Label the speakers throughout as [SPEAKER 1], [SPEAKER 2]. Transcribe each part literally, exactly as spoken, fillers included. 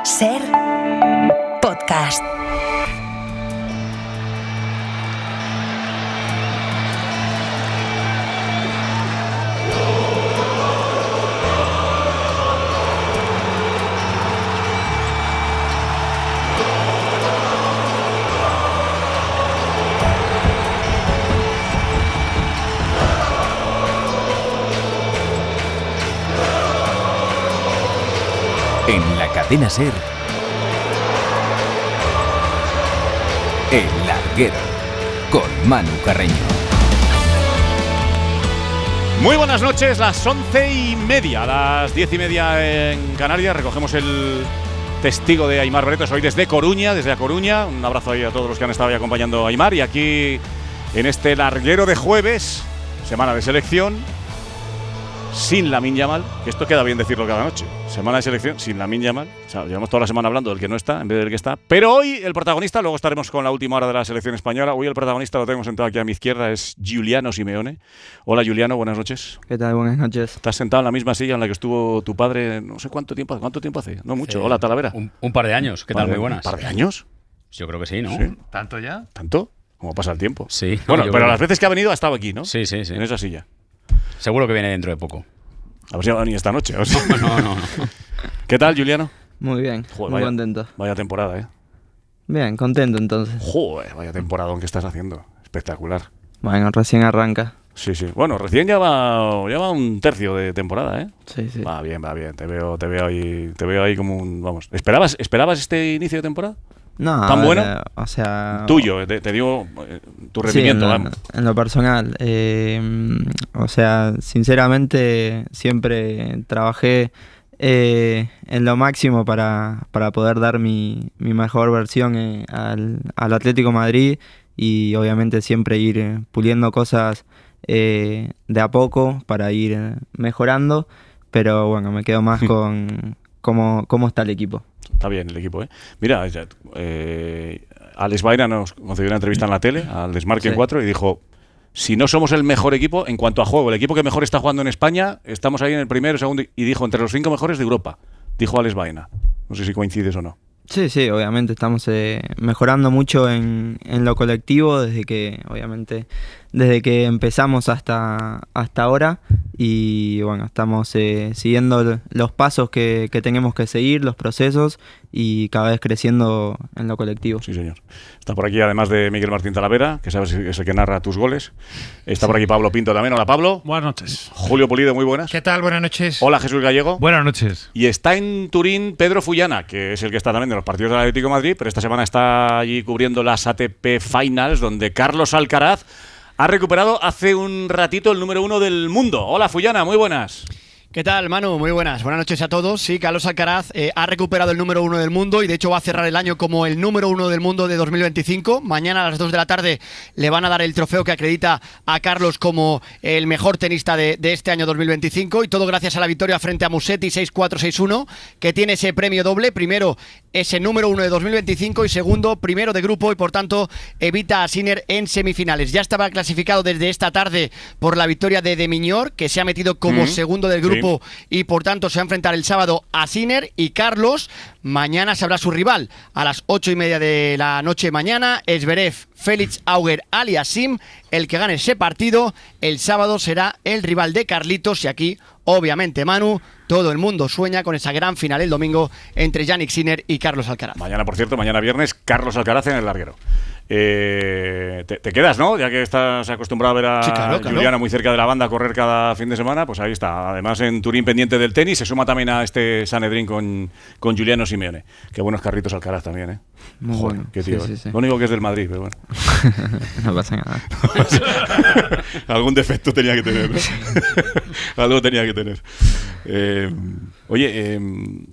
[SPEAKER 1] Ser podcast.
[SPEAKER 2] En la cadena SER, El Larguero, con Manu Carreño.
[SPEAKER 3] Muy buenas noches, las once y media, las diez y media en Canarias. Recogemos el testigo de Aimar Bretos hoy desde Coruña, desde A Coruña. Un abrazo ahí a todos los que han estado ahí acompañando a Aimar. Y aquí, en este larguero de jueves, semana de selección, sin Lamine Yamal, que esto queda bien decirlo cada noche. Semana de selección sin Lamine Yamal. O sea, llevamos toda la semana hablando del que no está en vez del que está. Pero hoy el protagonista, luego estaremos con la última hora de la selección española. Hoy el protagonista lo tengo sentado aquí a mi izquierda, es Giuliano Simeone. Hola Giuliano, buenas noches.
[SPEAKER 4] ¿Qué tal? Buenas noches.
[SPEAKER 3] Estás sentado en la misma silla en la que estuvo tu padre, no sé cuánto tiempo hace. ¿Cuánto tiempo hace? No mucho.
[SPEAKER 5] Sí.
[SPEAKER 3] Hola Talavera.
[SPEAKER 5] Un, un par de años. ¿Qué tal? Muy buenas.
[SPEAKER 3] ¿Un par de años?
[SPEAKER 5] Yo creo que sí, ¿no?
[SPEAKER 3] Sí.
[SPEAKER 6] ¿Tanto ya?
[SPEAKER 3] ¿Tanto? ¿Cómo pasa el tiempo?
[SPEAKER 5] Sí.
[SPEAKER 3] Bueno,
[SPEAKER 5] yo
[SPEAKER 3] pero
[SPEAKER 5] creo.
[SPEAKER 3] las veces que ha venido ha estado aquí, ¿no?
[SPEAKER 5] Sí, sí, sí.
[SPEAKER 3] En esa silla.
[SPEAKER 5] Seguro que viene dentro de poco.
[SPEAKER 3] A ver si va a venir esta noche. A ver si-
[SPEAKER 5] No, no, no.
[SPEAKER 3] ¿Qué tal, Giuliano?
[SPEAKER 4] Muy bien,
[SPEAKER 3] Joder,
[SPEAKER 4] muy
[SPEAKER 3] vaya,
[SPEAKER 4] contento.
[SPEAKER 3] Vaya temporada, ¿eh?
[SPEAKER 4] Bien, contento entonces.
[SPEAKER 3] Joder, vaya temporada que estás haciendo. Espectacular.
[SPEAKER 4] Bueno, recién arranca.
[SPEAKER 3] Sí, sí. Bueno, recién ya va, ya va un tercio de temporada, ¿eh?
[SPEAKER 4] Sí, sí.
[SPEAKER 3] Va bien, va bien. Te veo, te veo ahí, te veo ahí como un, vamos. ¿Esperabas, esperabas este inicio de temporada?
[SPEAKER 4] No,
[SPEAKER 3] ¿Tan
[SPEAKER 4] a ver,
[SPEAKER 3] bueno?
[SPEAKER 4] eh, O sea...
[SPEAKER 3] Tuyo, te, te digo eh, tu
[SPEAKER 4] Sí,
[SPEAKER 3] rendimiento,
[SPEAKER 4] en, lo,
[SPEAKER 3] vamos.
[SPEAKER 4] en lo personal. eh, o sea, sinceramente siempre trabajé eh, en lo máximo para, para poder dar mi, mi mejor versión eh, al, al Atlético Madrid y obviamente siempre ir eh, puliendo cosas eh, de a poco para ir eh, mejorando, pero bueno, me quedo más con cómo, cómo está el equipo.
[SPEAKER 3] Está bien el equipo, ¿eh? Mira, ya, eh, Alex Baena nos concedió una entrevista en la tele, al Desmarque
[SPEAKER 4] Sí.
[SPEAKER 3] cuatro, y dijo: si no somos el mejor equipo en cuanto a juego, el equipo que mejor está jugando en España, estamos ahí en el primero, segundo, y dijo entre los cinco mejores de Europa, dijo Alex Baena. No sé si coincides o no.
[SPEAKER 4] Sí, sí, obviamente estamos eh, mejorando mucho en, en lo colectivo desde que, obviamente, desde que empezamos hasta, hasta ahora y bueno, estamos eh, siguiendo l- los pasos que, que tenemos que seguir, los procesos y cada vez creciendo en lo colectivo.
[SPEAKER 3] Sí, señor. Está por aquí, además de Miguel Martín Talavera, que sabes que es el que narra tus goles. Está por aquí Pablo Pinto también. Hola, Pablo.
[SPEAKER 6] Buenas noches.
[SPEAKER 3] Julio Pulido, muy buenas.
[SPEAKER 6] ¿Qué tal? Buenas noches.
[SPEAKER 3] Hola, Jesús Gallego.
[SPEAKER 6] Buenas noches.
[SPEAKER 3] Y está en Turín Pedro Fullana, que es el que está también de los partidos del Atlético de Madrid, pero esta semana está allí cubriendo las A T P Finals, donde Carlos Alcaraz ha recuperado hace un ratito el número uno del mundo. Hola, Fullana, muy buenas.
[SPEAKER 7] ¿Qué tal, Manu? Muy buenas. Buenas noches a todos. Sí, Carlos Alcaraz eh, ha recuperado el número uno del mundo y de hecho va a cerrar el año como el número uno del mundo de dos mil veinticinco. Mañana a las dos de la tarde le van a dar el trofeo que acredita a Carlos como el mejor tenista de, de este año dos mil veinticinco y todo gracias a la victoria frente a Musetti seis cuatro seis uno, que tiene ese premio doble. Primero, ese número uno de dos mil veinticinco y segundo, primero de grupo y por tanto evita a Sinner en semifinales. Ya estaba clasificado desde esta tarde por la victoria de De Minaur, que se ha metido como
[SPEAKER 3] Mm,
[SPEAKER 7] segundo del grupo.
[SPEAKER 3] sí.
[SPEAKER 7] Y por tanto se va a enfrentar el sábado a Sinner y Carlos. Mañana sabrá su rival a las ocho y media de la noche mañana. Zverev, Félix Auger Aliassime. El que gane ese partido el sábado será el rival de Carlitos. Y aquí, obviamente, Manu, todo el mundo sueña con esa gran final el domingo entre Jannik Sinner y Carlos Alcaraz.
[SPEAKER 3] Mañana, por cierto, mañana viernes, Carlos Alcaraz en el larguero. Eh, te, te quedas, ¿no? Ya que estás acostumbrado a ver a
[SPEAKER 7] Sí, claro, claro.
[SPEAKER 3] Giuliano muy cerca de la banda correr cada fin de semana, pues ahí está. Además, en Turín pendiente del tenis, se suma también a este Sanedrín con, con Giuliano Simeone. Qué buenos Carlitos Alcaraz también, ¿eh?
[SPEAKER 4] Muy
[SPEAKER 3] Joder,
[SPEAKER 4] bueno.
[SPEAKER 3] qué tío.
[SPEAKER 4] Sí,
[SPEAKER 3] ¿eh?
[SPEAKER 4] sí, sí.
[SPEAKER 3] Lo único que es del Madrid, pero bueno.
[SPEAKER 4] No pasa nada.
[SPEAKER 3] Algún defecto tenía que tener, ¿no? Algo tenía que tener. Eh, oye, eh,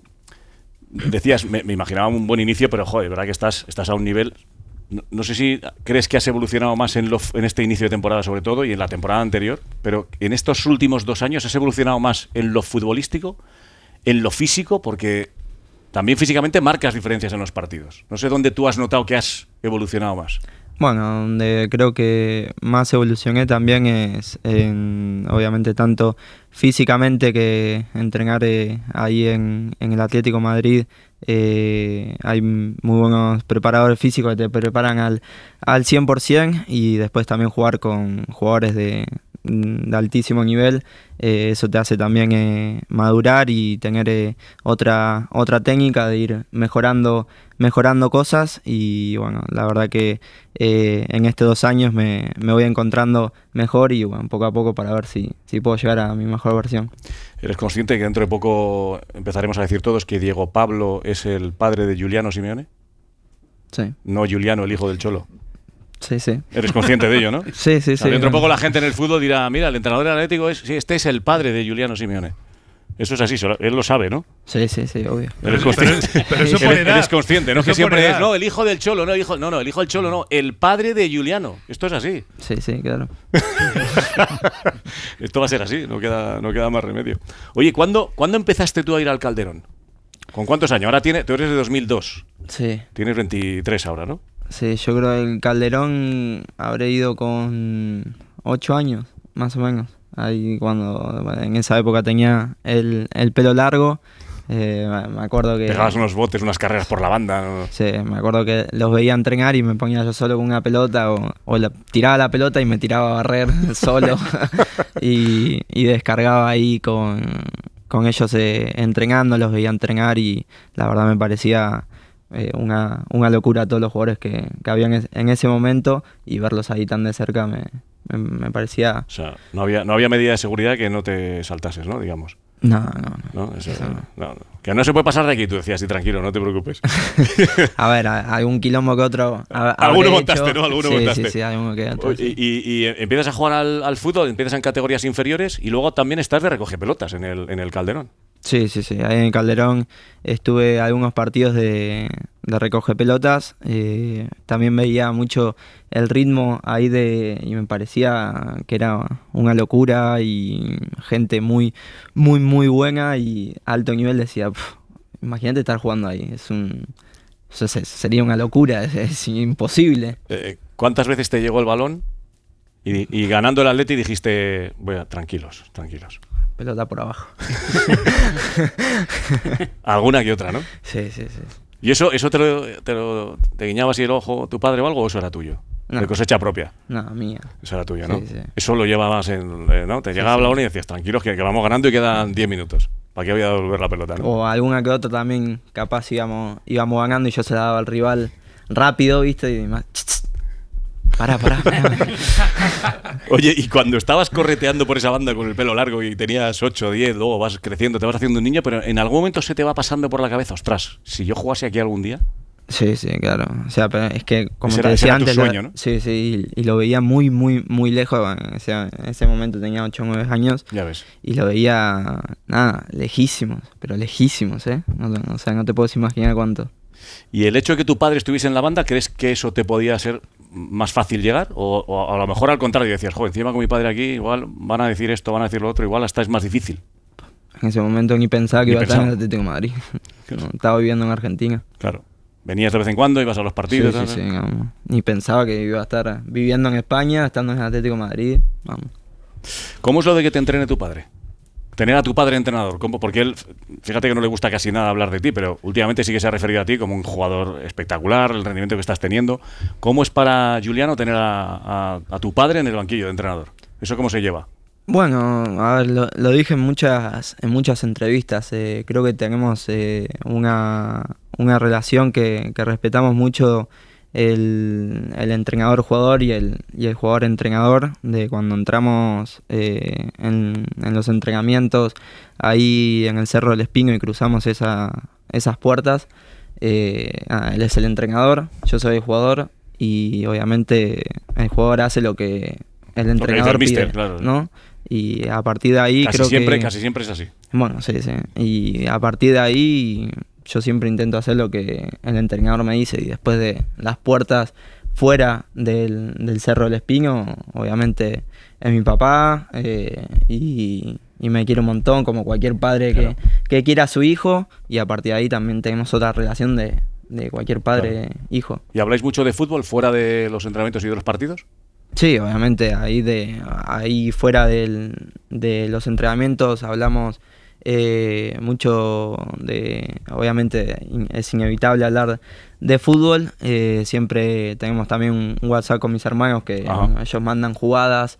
[SPEAKER 3] decías, me, me imaginaba un buen inicio, pero joder, verdad que estás, estás a un nivel. No, no sé si crees que has evolucionado más en, lo, en este inicio de temporada, sobre todo, y en la temporada anterior, pero en estos últimos dos años has evolucionado más en lo futbolístico, en lo físico, porque también físicamente marcas diferencias en los partidos. No sé dónde tú has notado que has evolucionado más.
[SPEAKER 4] Bueno, donde creo que más evolucioné también es, en, obviamente, tanto físicamente que entrenar eh, ahí en, en el Atlético Madrid. Eh, hay muy buenos preparadores físicos que te preparan al, al cien por ciento y después también jugar con jugadores de, de altísimo nivel. Eh, eso te hace también eh, madurar y tener eh, otra, otra técnica de ir mejorando mejorando cosas y bueno, la verdad que eh, en estos dos años me, me voy encontrando mejor y bueno, poco a poco para ver si, si puedo llegar a mi mejor versión.
[SPEAKER 3] ¿Eres consciente que dentro de poco empezaremos a decir todos que Diego Pablo es el padre de Giuliano Simeone?
[SPEAKER 4] Sí.
[SPEAKER 3] No Giuliano, el hijo del Cholo.
[SPEAKER 4] Sí, sí.
[SPEAKER 3] Eres consciente de ello, ¿no?
[SPEAKER 4] Sí, sí,
[SPEAKER 3] o sea,
[SPEAKER 4] sí.
[SPEAKER 3] Dentro de poco la gente en el fútbol dirá, mira, el entrenador del Atlético es, sí, este es el padre de Giuliano Simeone. Eso es así, él lo sabe, ¿no?
[SPEAKER 4] Sí, sí, sí, obvio.
[SPEAKER 3] Eres consciente,
[SPEAKER 6] pero, pero eso
[SPEAKER 3] eres, eres consciente, ¿no?
[SPEAKER 6] Eso
[SPEAKER 3] Que siempre
[SPEAKER 6] edad.
[SPEAKER 3] es, no, el hijo del Cholo, no, el hijo, no, no, el hijo del Cholo, no, el padre de Giuliano. Esto es así.
[SPEAKER 4] Sí, sí, claro.
[SPEAKER 3] Esto va a ser así, no queda, no queda más remedio. Oye, ¿cuándo, ¿cuándo empezaste tú a ir al Calderón? ¿Con cuántos años? Ahora tiene, tú eres de dos mil dos.
[SPEAKER 4] Sí.
[SPEAKER 3] Tienes veintitrés ahora, ¿no?
[SPEAKER 4] Sí, yo creo que el Calderón habré ido con ocho años, más o menos. Ahí cuando, en esa época tenía el, el pelo largo, eh, me acuerdo que...
[SPEAKER 3] Pegabas unos botes, unas carreras por la banda, ¿no?
[SPEAKER 4] Sí, me acuerdo que los veía entrenar y me ponía yo solo con una pelota o, o la, tiraba la pelota y me tiraba a barrer solo y, y descargaba ahí con, con ellos eh, entrenando, los veía entrenar y la verdad me parecía... Eh, una, una locura a todos los jugadores que, que habían en, en ese momento y verlos ahí tan de cerca me, me, me parecía...
[SPEAKER 3] O sea, no había, no había medida de seguridad que no te saltases, ¿no? Digamos.
[SPEAKER 4] No, no, no.
[SPEAKER 3] ¿No? Eso,
[SPEAKER 4] Eso no.
[SPEAKER 3] no, no. Que no se puede pasar de aquí, tú decías, sí, tranquilo, no te preocupes.
[SPEAKER 4] A ver, a- algún quilombo que otro... ha-
[SPEAKER 3] Alguno
[SPEAKER 4] habré
[SPEAKER 3] montaste,
[SPEAKER 4] hecho.
[SPEAKER 3] ¿no? Alguno
[SPEAKER 4] sí,
[SPEAKER 3] montaste.
[SPEAKER 4] Sí, sí, alguno que otro,
[SPEAKER 3] Oye,
[SPEAKER 4] sí.
[SPEAKER 3] y, y, y empiezas a jugar al, al fútbol, empiezas en categorías inferiores y luego también estás de recoge pelotas en el, en el Calderón.
[SPEAKER 4] Sí, sí, sí. Ahí en Calderón estuve algunos partidos de, de recoge pelotas. Eh, también veía mucho el ritmo ahí de y me parecía que era una locura y gente muy, muy, muy buena y alto nivel. Decía, "Pf, imagínate estar jugando ahí. Es un, o sea, se- sería una locura, es, es imposible."
[SPEAKER 3] Eh, ¿Cuántas veces te llegó el balón y, y ganando el Atleti dijiste, bueno, tranquilos, tranquilos?
[SPEAKER 4] Pelota por abajo.
[SPEAKER 3] Alguna que otra, ¿no?
[SPEAKER 4] Sí, sí, sí.
[SPEAKER 3] ¿Y eso, eso te lo, te lo te guiñaba así el ojo tu padre o algo o eso era tuyo?
[SPEAKER 4] No.
[SPEAKER 3] De cosecha propia.
[SPEAKER 4] No, mía.
[SPEAKER 3] Eso era tuyo, ¿no?
[SPEAKER 4] Sí, sí.
[SPEAKER 3] Eso lo llevabas en... eh, ¿no? Te llegaba el balón y decías, tranquilos, que, que vamos ganando y quedan diez minutos. ¿Para qué voy a devolver la pelota, no?
[SPEAKER 4] O alguna que otra también, capaz íbamos, íbamos ganando y yo se la daba al rival rápido, ¿viste? Y más, "Ch, ch, pará, pará, pará".
[SPEAKER 3] Oye, y cuando estabas correteando por esa banda con el pelo largo y tenías ocho, diez, luego vas creciendo, te vas haciendo un niño, pero en algún momento se te va pasando por la cabeza, ostras, si yo jugase aquí algún día...
[SPEAKER 4] Sí, sí, claro. O sea, pero es que, como
[SPEAKER 3] Ese
[SPEAKER 4] te
[SPEAKER 3] era- ese
[SPEAKER 4] decía
[SPEAKER 3] era tu
[SPEAKER 4] antes,
[SPEAKER 3] sueño,
[SPEAKER 4] la-
[SPEAKER 3] ¿no?
[SPEAKER 4] sí, sí, y, y lo veía muy, muy, muy lejos. O sea, en ese momento tenía ocho o nueve años
[SPEAKER 3] Ya ves.
[SPEAKER 4] y lo veía, nada, lejísimos, pero lejísimos, ¿eh? No, te- o sea, no te puedes imaginar cuánto.
[SPEAKER 3] ¿Y el hecho de que tu padre estuviese en la banda, crees que eso te podía ser más fácil llegar? O, o a lo mejor al contrario, decías, joder, encima con mi padre aquí, igual van a decir esto, van a decir lo otro, igual hasta es más difícil.
[SPEAKER 4] En ese momento ni pensaba que
[SPEAKER 3] Ni
[SPEAKER 4] iba a estar en el
[SPEAKER 3] pensaba.
[SPEAKER 4] Atlético de Madrid. No, estaba viviendo en Argentina.
[SPEAKER 3] Claro. Venías de vez en cuando, ibas a los
[SPEAKER 4] Sí,
[SPEAKER 3] partidos.
[SPEAKER 4] sí,
[SPEAKER 3] tal,
[SPEAKER 4] sí,
[SPEAKER 3] tal.
[SPEAKER 4] no, ni pensaba que iba a estar viviendo en España, estando en el Atlético de Madrid. Vamos.
[SPEAKER 3] ¿Cómo es lo de que te entrene tu padre? Tener a tu padre entrenador, ¿cómo? Porque él, fíjate que no le gusta casi nada hablar de ti, pero últimamente sí que se ha referido a ti como un jugador espectacular, el rendimiento que estás teniendo. ¿Cómo es para Giuliano tener a, a- a tu padre en el banquillo de entrenador? ¿Eso cómo se lleva?
[SPEAKER 4] Bueno, a ver, lo, lo dije en muchas, en muchas entrevistas. eh, creo que tenemos eh, una, una relación que, que respetamos mucho el, el entrenador-jugador y el, y el jugador-entrenador. De cuando entramos eh, en, en los entrenamientos ahí en el Cerro del Espino y cruzamos esa, esas puertas. eh, ah, él es el entrenador, yo soy el jugador y obviamente el jugador hace lo que el entrenador
[SPEAKER 3] el míster,
[SPEAKER 4] pide,
[SPEAKER 3] claro.
[SPEAKER 4] ¿no? Y a partir de ahí
[SPEAKER 3] Casi
[SPEAKER 4] creo
[SPEAKER 3] siempre,
[SPEAKER 4] que...
[SPEAKER 3] casi siempre es así.
[SPEAKER 4] Bueno, sí, sí. Y a partir de ahí yo siempre intento hacer lo que el entrenador me dice y después de las puertas fuera del, del Cerro del Espino, obviamente es mi papá eh, y, y me quiere un montón como cualquier padre
[SPEAKER 3] Claro.
[SPEAKER 4] que, que quiera a su hijo y a partir de ahí también tenemos otra relación de, de cualquier padre, claro. hijo.
[SPEAKER 3] ¿Y habláis mucho de fútbol fuera de los entrenamientos y de los partidos?
[SPEAKER 4] Sí, obviamente, ahí, de, ahí fuera del, de los entrenamientos hablamos eh, mucho de, obviamente es inevitable hablar de fútbol, eh, siempre tenemos también un WhatsApp con mis hermanos que bueno, ellos mandan jugadas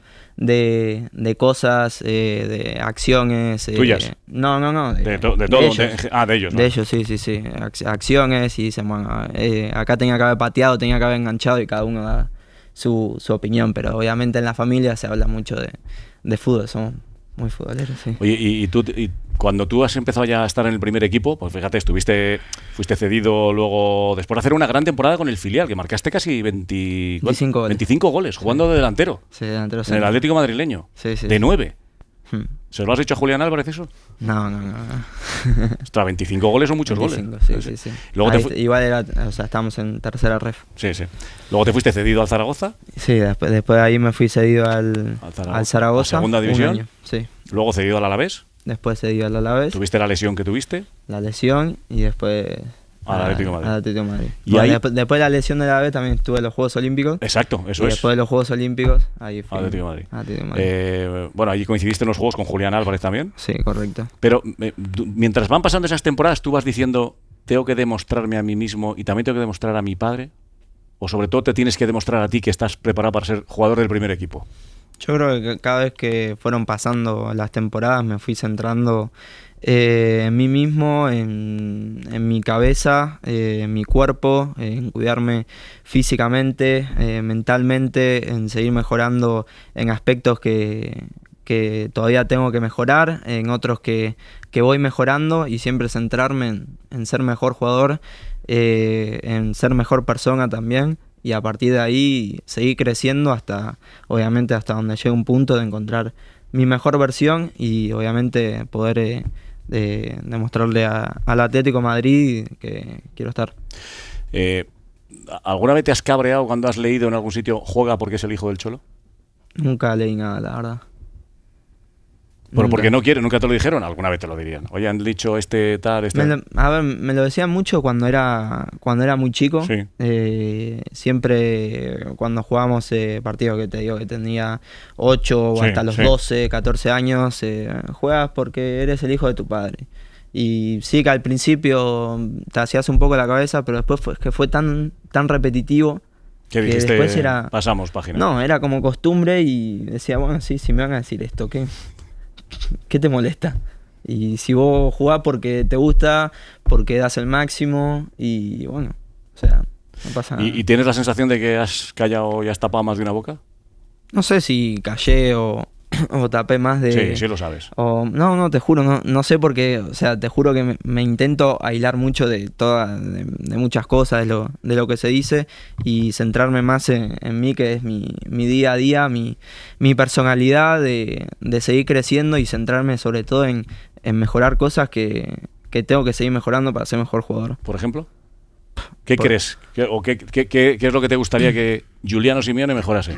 [SPEAKER 4] de, de cosas, eh, de acciones. Eh,
[SPEAKER 3] ¿Tuyas?
[SPEAKER 4] No, no, no.
[SPEAKER 3] De, de, to, de todo. De ellos, de, ah, de ellos. ¿no?
[SPEAKER 4] De ellos, sí, sí, sí. Acciones y dicen, bueno, eh, acá tenía que haber pateado, tenía que haber enganchado y cada uno da su, su opinión, pero obviamente en la familia se habla mucho de, de fútbol, somos muy futboleros, sí.
[SPEAKER 3] Oye, y, y tú, y cuando tú has empezado ya a estar en el primer equipo, pues fíjate, estuviste, fuiste cedido luego, después de hacer una gran temporada con el filial, que marcaste casi veinte,
[SPEAKER 4] veinticinco goles,
[SPEAKER 3] veinticinco goles jugando sí. de delantero.
[SPEAKER 4] Sí, delantero.
[SPEAKER 3] En el Atlético madrileño.
[SPEAKER 4] Sí, sí.
[SPEAKER 3] De
[SPEAKER 4] sí.
[SPEAKER 3] nueve.
[SPEAKER 4] Hmm.
[SPEAKER 3] ¿Se lo has dicho a Julián Álvarez eso?
[SPEAKER 4] No, no, no. no.
[SPEAKER 3] Ostras, veinticinco goles son muchos
[SPEAKER 4] veinticinco,
[SPEAKER 3] goles.
[SPEAKER 4] Sí, sí, sí.
[SPEAKER 3] Luego
[SPEAKER 4] Ahí,
[SPEAKER 3] te
[SPEAKER 4] igual era, o sea, estábamos en tercera ref.
[SPEAKER 3] Sí, sí. Luego te fuiste cedido al Zaragoza.
[SPEAKER 4] Sí, después, después de ahí me fui cedido al, al Zaragoza. Al Zaragoza
[SPEAKER 3] ¿A segunda división?
[SPEAKER 4] Un año, sí.
[SPEAKER 3] Luego cedido al Alavés.
[SPEAKER 4] Después cedido al Alavés.
[SPEAKER 3] ¿Tuviste la lesión que tuviste?
[SPEAKER 4] La lesión y después
[SPEAKER 3] al Atlético Madrid.
[SPEAKER 4] Al Atlético Madrid.
[SPEAKER 3] Y
[SPEAKER 4] bueno,
[SPEAKER 3] ahí...
[SPEAKER 4] después, después de la lesión de la B también estuve en los Juegos Olímpicos.
[SPEAKER 3] Exacto, eso
[SPEAKER 4] y
[SPEAKER 3] es.
[SPEAKER 4] Después de los Juegos Olímpicos, ahí fui.
[SPEAKER 3] Atlético Madrid.
[SPEAKER 4] Atlético Madrid.
[SPEAKER 3] Eh, bueno, allí coincidiste en los Juegos con Julián Álvarez también.
[SPEAKER 4] Sí, correcto.
[SPEAKER 3] Pero eh, mientras van pasando esas temporadas, tú vas diciendo, tengo que demostrarme a mí mismo y también tengo que demostrar a mi padre. O sobre todo te tienes que demostrar a ti que estás preparado para ser jugador del primer equipo.
[SPEAKER 4] Yo creo que cada vez que fueron pasando las temporadas me fui centrando eh, en mí mismo, en, en mi cabeza, eh, en mi cuerpo, en cuidarme físicamente, eh, mentalmente, en seguir mejorando en aspectos que, que todavía tengo que mejorar, en otros que, que voy mejorando y siempre centrarme en, en ser mejor jugador, eh, en ser mejor persona también. Y a partir de ahí seguir creciendo hasta, obviamente, hasta donde llegue un punto de encontrar mi mejor versión y obviamente poder eh, de, demostrarle a, al Atlético Madrid que quiero estar.
[SPEAKER 3] Eh, ¿Alguna vez te has cabreado cuando has leído en algún sitio juega porque es el hijo del Cholo?
[SPEAKER 4] Nunca leí nada, la verdad.
[SPEAKER 3] Pero porque no quiere, nunca te lo dijeron, alguna vez te lo dirían. Oye, han dicho este tal, este...
[SPEAKER 4] Me lo, a ver, me lo decían mucho cuando era cuando era muy chico.
[SPEAKER 3] Sí.
[SPEAKER 4] Eh, siempre cuando jugábamos eh, partidos que te digo que tenía ocho o
[SPEAKER 3] sí,
[SPEAKER 4] hasta los
[SPEAKER 3] sí.
[SPEAKER 4] doce, catorce años, eh, juegas porque eres el hijo de tu padre. Y sí que al principio te hacías un poco la cabeza, pero después fue, que fue tan, tan repetitivo.
[SPEAKER 3] ¿Qué
[SPEAKER 4] que
[SPEAKER 3] dijiste?
[SPEAKER 4] Después era,
[SPEAKER 3] pasamos página.
[SPEAKER 4] No, era como costumbre y decía, bueno, sí, si me van a decir esto, ¿qué? ¿Qué te molesta? Y si vos jugás porque te gusta, porque das el máximo y bueno, o sea, no pasa nada.
[SPEAKER 3] ¿Y, y tienes la sensación de que has callado y has tapado más de una boca?
[SPEAKER 4] No sé si callé o, o tapé más de...
[SPEAKER 3] Sí, sí lo sabes.
[SPEAKER 4] O, no, no, te juro, no, no sé por qué, o sea, te juro que me, me intento aislar mucho de toda, de, de muchas cosas, de lo, de lo que se dice y centrarme más en, en mí, que es mi, mi día a día, mi, mi personalidad, de, de seguir creciendo y centrarme sobre todo en, en mejorar cosas que, que tengo que seguir mejorando para ser mejor jugador.
[SPEAKER 3] ¿Por ejemplo? ¿Qué
[SPEAKER 4] por...
[SPEAKER 3] crees? ¿Qué, ¿O qué, qué, qué, qué es lo que te gustaría que Giuliano Simeone mejorase?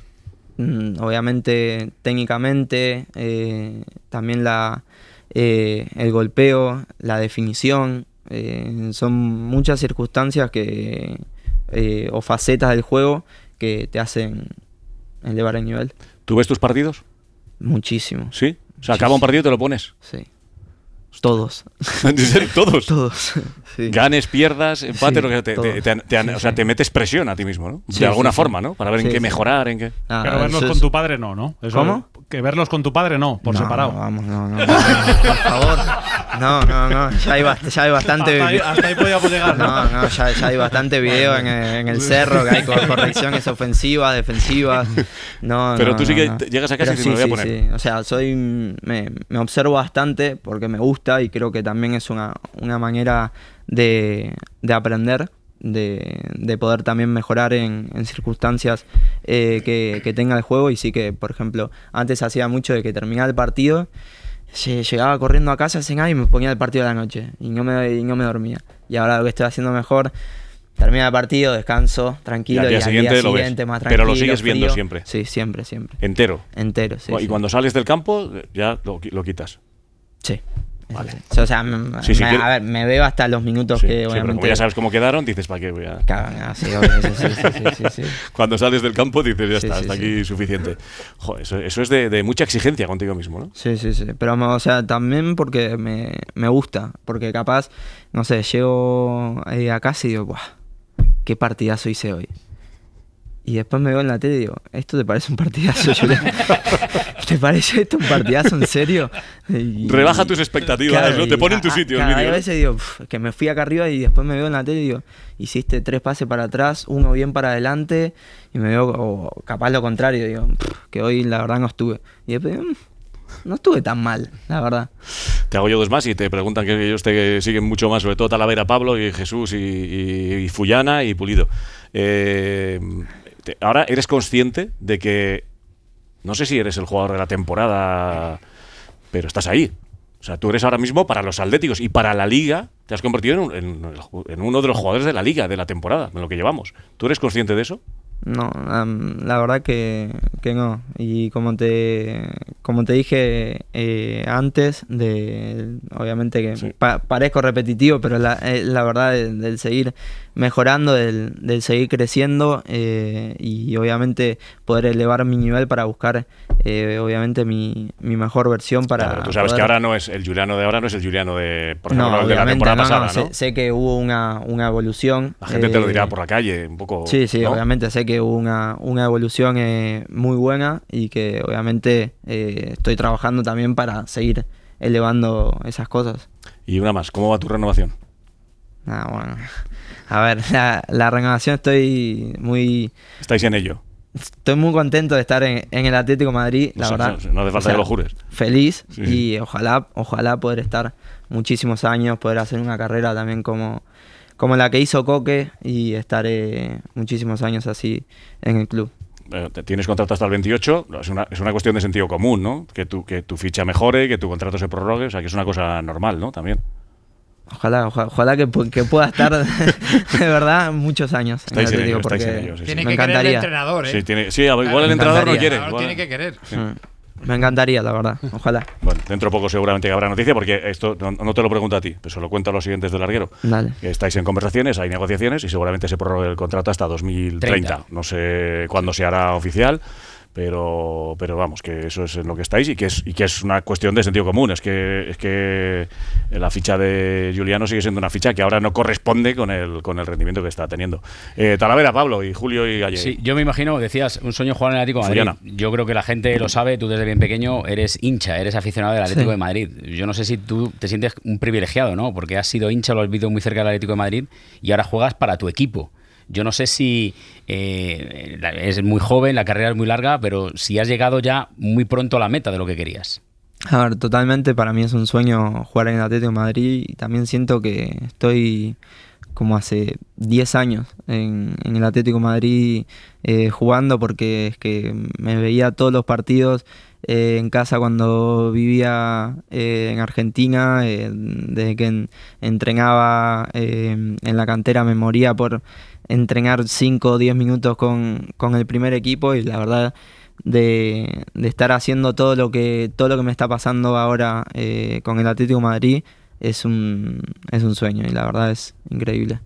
[SPEAKER 4] Obviamente técnicamente, eh, también la, eh, el golpeo, la definición, eh, son muchas circunstancias que eh, o facetas del juego que te hacen elevar el nivel.
[SPEAKER 3] ¿Tú ves tus partidos?
[SPEAKER 4] Muchísimo.
[SPEAKER 3] ¿Sí? O sea, acaba un partido y te lo pones.
[SPEAKER 4] Sí. Todos.
[SPEAKER 3] ¿Todos?
[SPEAKER 4] Todos. Sí.
[SPEAKER 3] Ganes, pierdas, empate,
[SPEAKER 4] sí,
[SPEAKER 3] lo que te, te, te, te,
[SPEAKER 4] sí,
[SPEAKER 3] o sea,
[SPEAKER 4] sí.
[SPEAKER 3] te metes presión a ti mismo, ¿no?
[SPEAKER 4] Sí,
[SPEAKER 3] de alguna
[SPEAKER 4] sí,
[SPEAKER 3] forma,
[SPEAKER 4] sí.
[SPEAKER 3] ¿no? Para ver
[SPEAKER 4] sí,
[SPEAKER 3] en qué
[SPEAKER 4] sí.
[SPEAKER 3] mejorar, en qué...
[SPEAKER 6] Ah, Pero verlos con
[SPEAKER 4] es...
[SPEAKER 6] tu padre no, ¿no? Eso,
[SPEAKER 4] ¿Cómo?
[SPEAKER 6] Que verlos con tu padre no, por
[SPEAKER 4] no,
[SPEAKER 6] separado.
[SPEAKER 4] No, vamos, no, no, no, por favor. No, no, no, ya hay, bast ya hay bastante...
[SPEAKER 6] Hasta ahí, hasta ahí podíamos llegar, ¿no?
[SPEAKER 4] No, no, ya, ya hay bastante video en, en el cerro, que hay correcciones ofensivas, defensivas. No,
[SPEAKER 3] Pero
[SPEAKER 4] no,
[SPEAKER 3] tú sí
[SPEAKER 4] no,
[SPEAKER 3] que
[SPEAKER 4] no.
[SPEAKER 3] llegas a casa
[SPEAKER 4] Pero
[SPEAKER 3] y sí, me voy a
[SPEAKER 4] sí,
[SPEAKER 3] poner.
[SPEAKER 4] sí. O sea, soy, me, me observo bastante porque me gusta y creo que también es una, una manera de, de aprender, de, de poder también mejorar en, en circunstancias eh, que, que tenga el juego. Y sí que, por ejemplo, antes hacía mucho de que terminaba el partido, llegaba corriendo a casa sin nada y me ponía el partido de la noche y no me, y no me dormía. Y ahora lo que estoy haciendo mejor, termina el partido, descanso, tranquilo,
[SPEAKER 3] y al día,
[SPEAKER 4] y al
[SPEAKER 3] siguiente,
[SPEAKER 4] día
[SPEAKER 3] lo
[SPEAKER 4] siguiente
[SPEAKER 3] ves.
[SPEAKER 4] más tranquilo.
[SPEAKER 3] Pero lo sigues viendo
[SPEAKER 4] frío.
[SPEAKER 3] siempre.
[SPEAKER 4] Sí, siempre, siempre.
[SPEAKER 3] Entero.
[SPEAKER 4] Entero, sí.
[SPEAKER 3] Y
[SPEAKER 4] sí.
[SPEAKER 3] cuando sales del campo, ya lo, lo quitas.
[SPEAKER 4] Sí.
[SPEAKER 3] Vale.
[SPEAKER 4] O sea, me,
[SPEAKER 3] Sí, sí,
[SPEAKER 4] me-
[SPEAKER 3] que-
[SPEAKER 4] a ver, me veo hasta los minutos
[SPEAKER 3] Sí,
[SPEAKER 4] que
[SPEAKER 3] sí, pero
[SPEAKER 4] obviamente...
[SPEAKER 3] como ya sabes cómo quedaron, dices, ¿para qué voy a...?
[SPEAKER 4] Claro, no, sí, obvio, sí, sí, sí, sí, sí, sí.
[SPEAKER 3] Cuando sales del campo dices, ya
[SPEAKER 4] Sí,
[SPEAKER 3] está,
[SPEAKER 4] sí,
[SPEAKER 3] hasta
[SPEAKER 4] sí.
[SPEAKER 3] aquí suficiente. Joder, eso, eso es de, de mucha exigencia contigo mismo, ¿no?
[SPEAKER 4] Sí, sí, sí. Pero, o sea, también porque me, me gusta. Porque capaz, no sé, llego eh, a casa y digo, ¡buah! ¿Qué partidazo hice hoy? Y después me veo en la tele y digo, ¿esto te parece un partidazo, Julián? ¿Te parece esto un partidazo en serio? Y-
[SPEAKER 3] Rebaja tus expectativas,
[SPEAKER 4] Claro,
[SPEAKER 3] ¿no? Te
[SPEAKER 4] y
[SPEAKER 3] pone en tu
[SPEAKER 4] a-
[SPEAKER 3] sitio el
[SPEAKER 4] claro,
[SPEAKER 3] vídeo,
[SPEAKER 4] A
[SPEAKER 3] ¿no?
[SPEAKER 4] veces digo, "Uf, que me fui acá arriba y después me veo en la tele y digo, hiciste tres pases para atrás, uno bien para adelante, y me veo, o capaz lo contrario, digo, "Pff, que hoy la verdad no estuve". Y después, "Mm, no estuve tan mal, la verdad".
[SPEAKER 3] Te hago yo dos más y te preguntan que ellos te siguen mucho más, sobre todo Talavera, Pablo y Jesús y, y, y Fullana y Pulido. Eh, te- ahora eres consciente de que, no sé si eres el jugador de la temporada, pero estás ahí. O sea, tú eres ahora mismo para los Atléticos y para la Liga, te has convertido en, un- en el ju- en uno de los jugadores de la Liga, de la temporada, en lo que llevamos. ¿Tú eres consciente de eso?
[SPEAKER 4] No, am, la verdad que, que no. Y como te como te dije eh, antes, de obviamente que
[SPEAKER 3] Sí.
[SPEAKER 4] pa- parezco repetitivo, pero la, eh, la verdad del, del seguir mejorando, del, del seguir creciendo eh, y obviamente poder elevar mi nivel para buscar eh, obviamente mi, mi mejor versión para...
[SPEAKER 3] Claro, tú sabes
[SPEAKER 4] poder-
[SPEAKER 3] que ahora no es el Juliano de ahora, no es el Juliano de, por ejemplo,
[SPEAKER 4] No,
[SPEAKER 3] el de la
[SPEAKER 4] obviamente,
[SPEAKER 3] temporada
[SPEAKER 4] no, no,
[SPEAKER 3] pasada, ¿no?
[SPEAKER 4] sé, sé que hubo una, una evolución.
[SPEAKER 3] La gente te lo
[SPEAKER 4] eh,
[SPEAKER 3] dirá por la calle, un poco.
[SPEAKER 4] Sí, sí,
[SPEAKER 3] ¿no?
[SPEAKER 4] obviamente sé que hubo una, una evolución eh, muy buena y que obviamente eh, estoy trabajando también para seguir elevando esas cosas.
[SPEAKER 3] Y una más, ¿cómo va tu renovación?
[SPEAKER 4] Ah, bueno. A ver, la, la renovación estoy muy
[SPEAKER 3] Estáis en ello.
[SPEAKER 4] estoy muy contento de estar en, en el Atlético de Madrid,
[SPEAKER 3] No
[SPEAKER 4] la
[SPEAKER 3] sé,
[SPEAKER 4] verdad.
[SPEAKER 3] no- no hace falta que lo jures.
[SPEAKER 4] Feliz
[SPEAKER 3] Sí.
[SPEAKER 4] y ojalá, ojalá poder estar muchísimos años, poder hacer una carrera también como, como la que hizo Coque y estar eh, muchísimos años así en el club.
[SPEAKER 3] Eh, te- Tienes contrato hasta el veintiocho, es una, es una cuestión de sentido común, ¿no? Que tu, que tu ficha mejore, que tu contrato se prorrogue, o sea, que es una cosa normal, ¿no? También.
[SPEAKER 4] Ojalá, ojalá, ojalá que, pu- que pueda estar de verdad muchos años. en el
[SPEAKER 3] Estáis en
[SPEAKER 4] Atlético,
[SPEAKER 3] ello, estáis
[SPEAKER 4] porque
[SPEAKER 3] en ello, sí, sí.
[SPEAKER 8] Tiene
[SPEAKER 4] me
[SPEAKER 8] que querer el
[SPEAKER 4] encantaría.
[SPEAKER 8] entrenador, ¿eh?
[SPEAKER 3] Sí, tiene, sí, a- igual
[SPEAKER 8] Claro,
[SPEAKER 3] el
[SPEAKER 8] me
[SPEAKER 3] entrenador no
[SPEAKER 4] encantaría.
[SPEAKER 3] quiere.
[SPEAKER 8] Ahora
[SPEAKER 3] igual-
[SPEAKER 8] tiene que querer.
[SPEAKER 4] Mm. Me encantaría, la verdad. Ojalá.
[SPEAKER 3] Bueno, dentro de poco seguramente habrá noticia, porque esto no, no te lo pregunto a ti, pero se lo cuento a los siguientes del larguero.
[SPEAKER 4] Dale.
[SPEAKER 3] Que estáis en conversaciones, hay negociaciones y seguramente se prorrogue el contrato hasta dos mil treinta.
[SPEAKER 5] treinta.
[SPEAKER 3] No sé cuándo se hará oficial, pero, pero vamos, que eso es en lo que estáis y que es, y que es una cuestión de sentido común. Es que, es que la ficha de Juliano sigue siendo una ficha que ahora no corresponde con el, con el rendimiento que está teniendo. Eh, Talavera, Pablo y Julio y Galle.
[SPEAKER 5] Sí, yo me imagino, decías, un sueño jugar en el Atlético de Madrid.
[SPEAKER 3] Fullana.
[SPEAKER 5] Yo creo que la gente lo sabe, tú desde bien pequeño eres hincha, eres aficionado del Atlético
[SPEAKER 4] Sí.
[SPEAKER 5] de Madrid. Yo no sé si tú te sientes un privilegiado, ¿no? Porque has sido hincha, lo has vivido muy cerca del Atlético de Madrid y ahora juegas para tu equipo. Yo no sé si eh, es muy joven, la carrera es muy larga, pero si has llegado ya muy pronto a la meta de lo que querías.
[SPEAKER 4] A ver, totalmente para mí es un sueño jugar en el Atlético de Madrid y también siento que estoy como hace diez años en, en el Atlético de Madrid eh, jugando porque es que me veía todos los partidos eh, en casa cuando vivía eh, en Argentina, eh, desde que en- entrenaba eh, en la cantera me moría por entrenar cinco o diez minutos con, con el primer equipo y la verdad de, de estar haciendo todo lo que todo lo que me está pasando ahora eh, con el Atlético de Madrid es un, es un sueño y la verdad es increíble.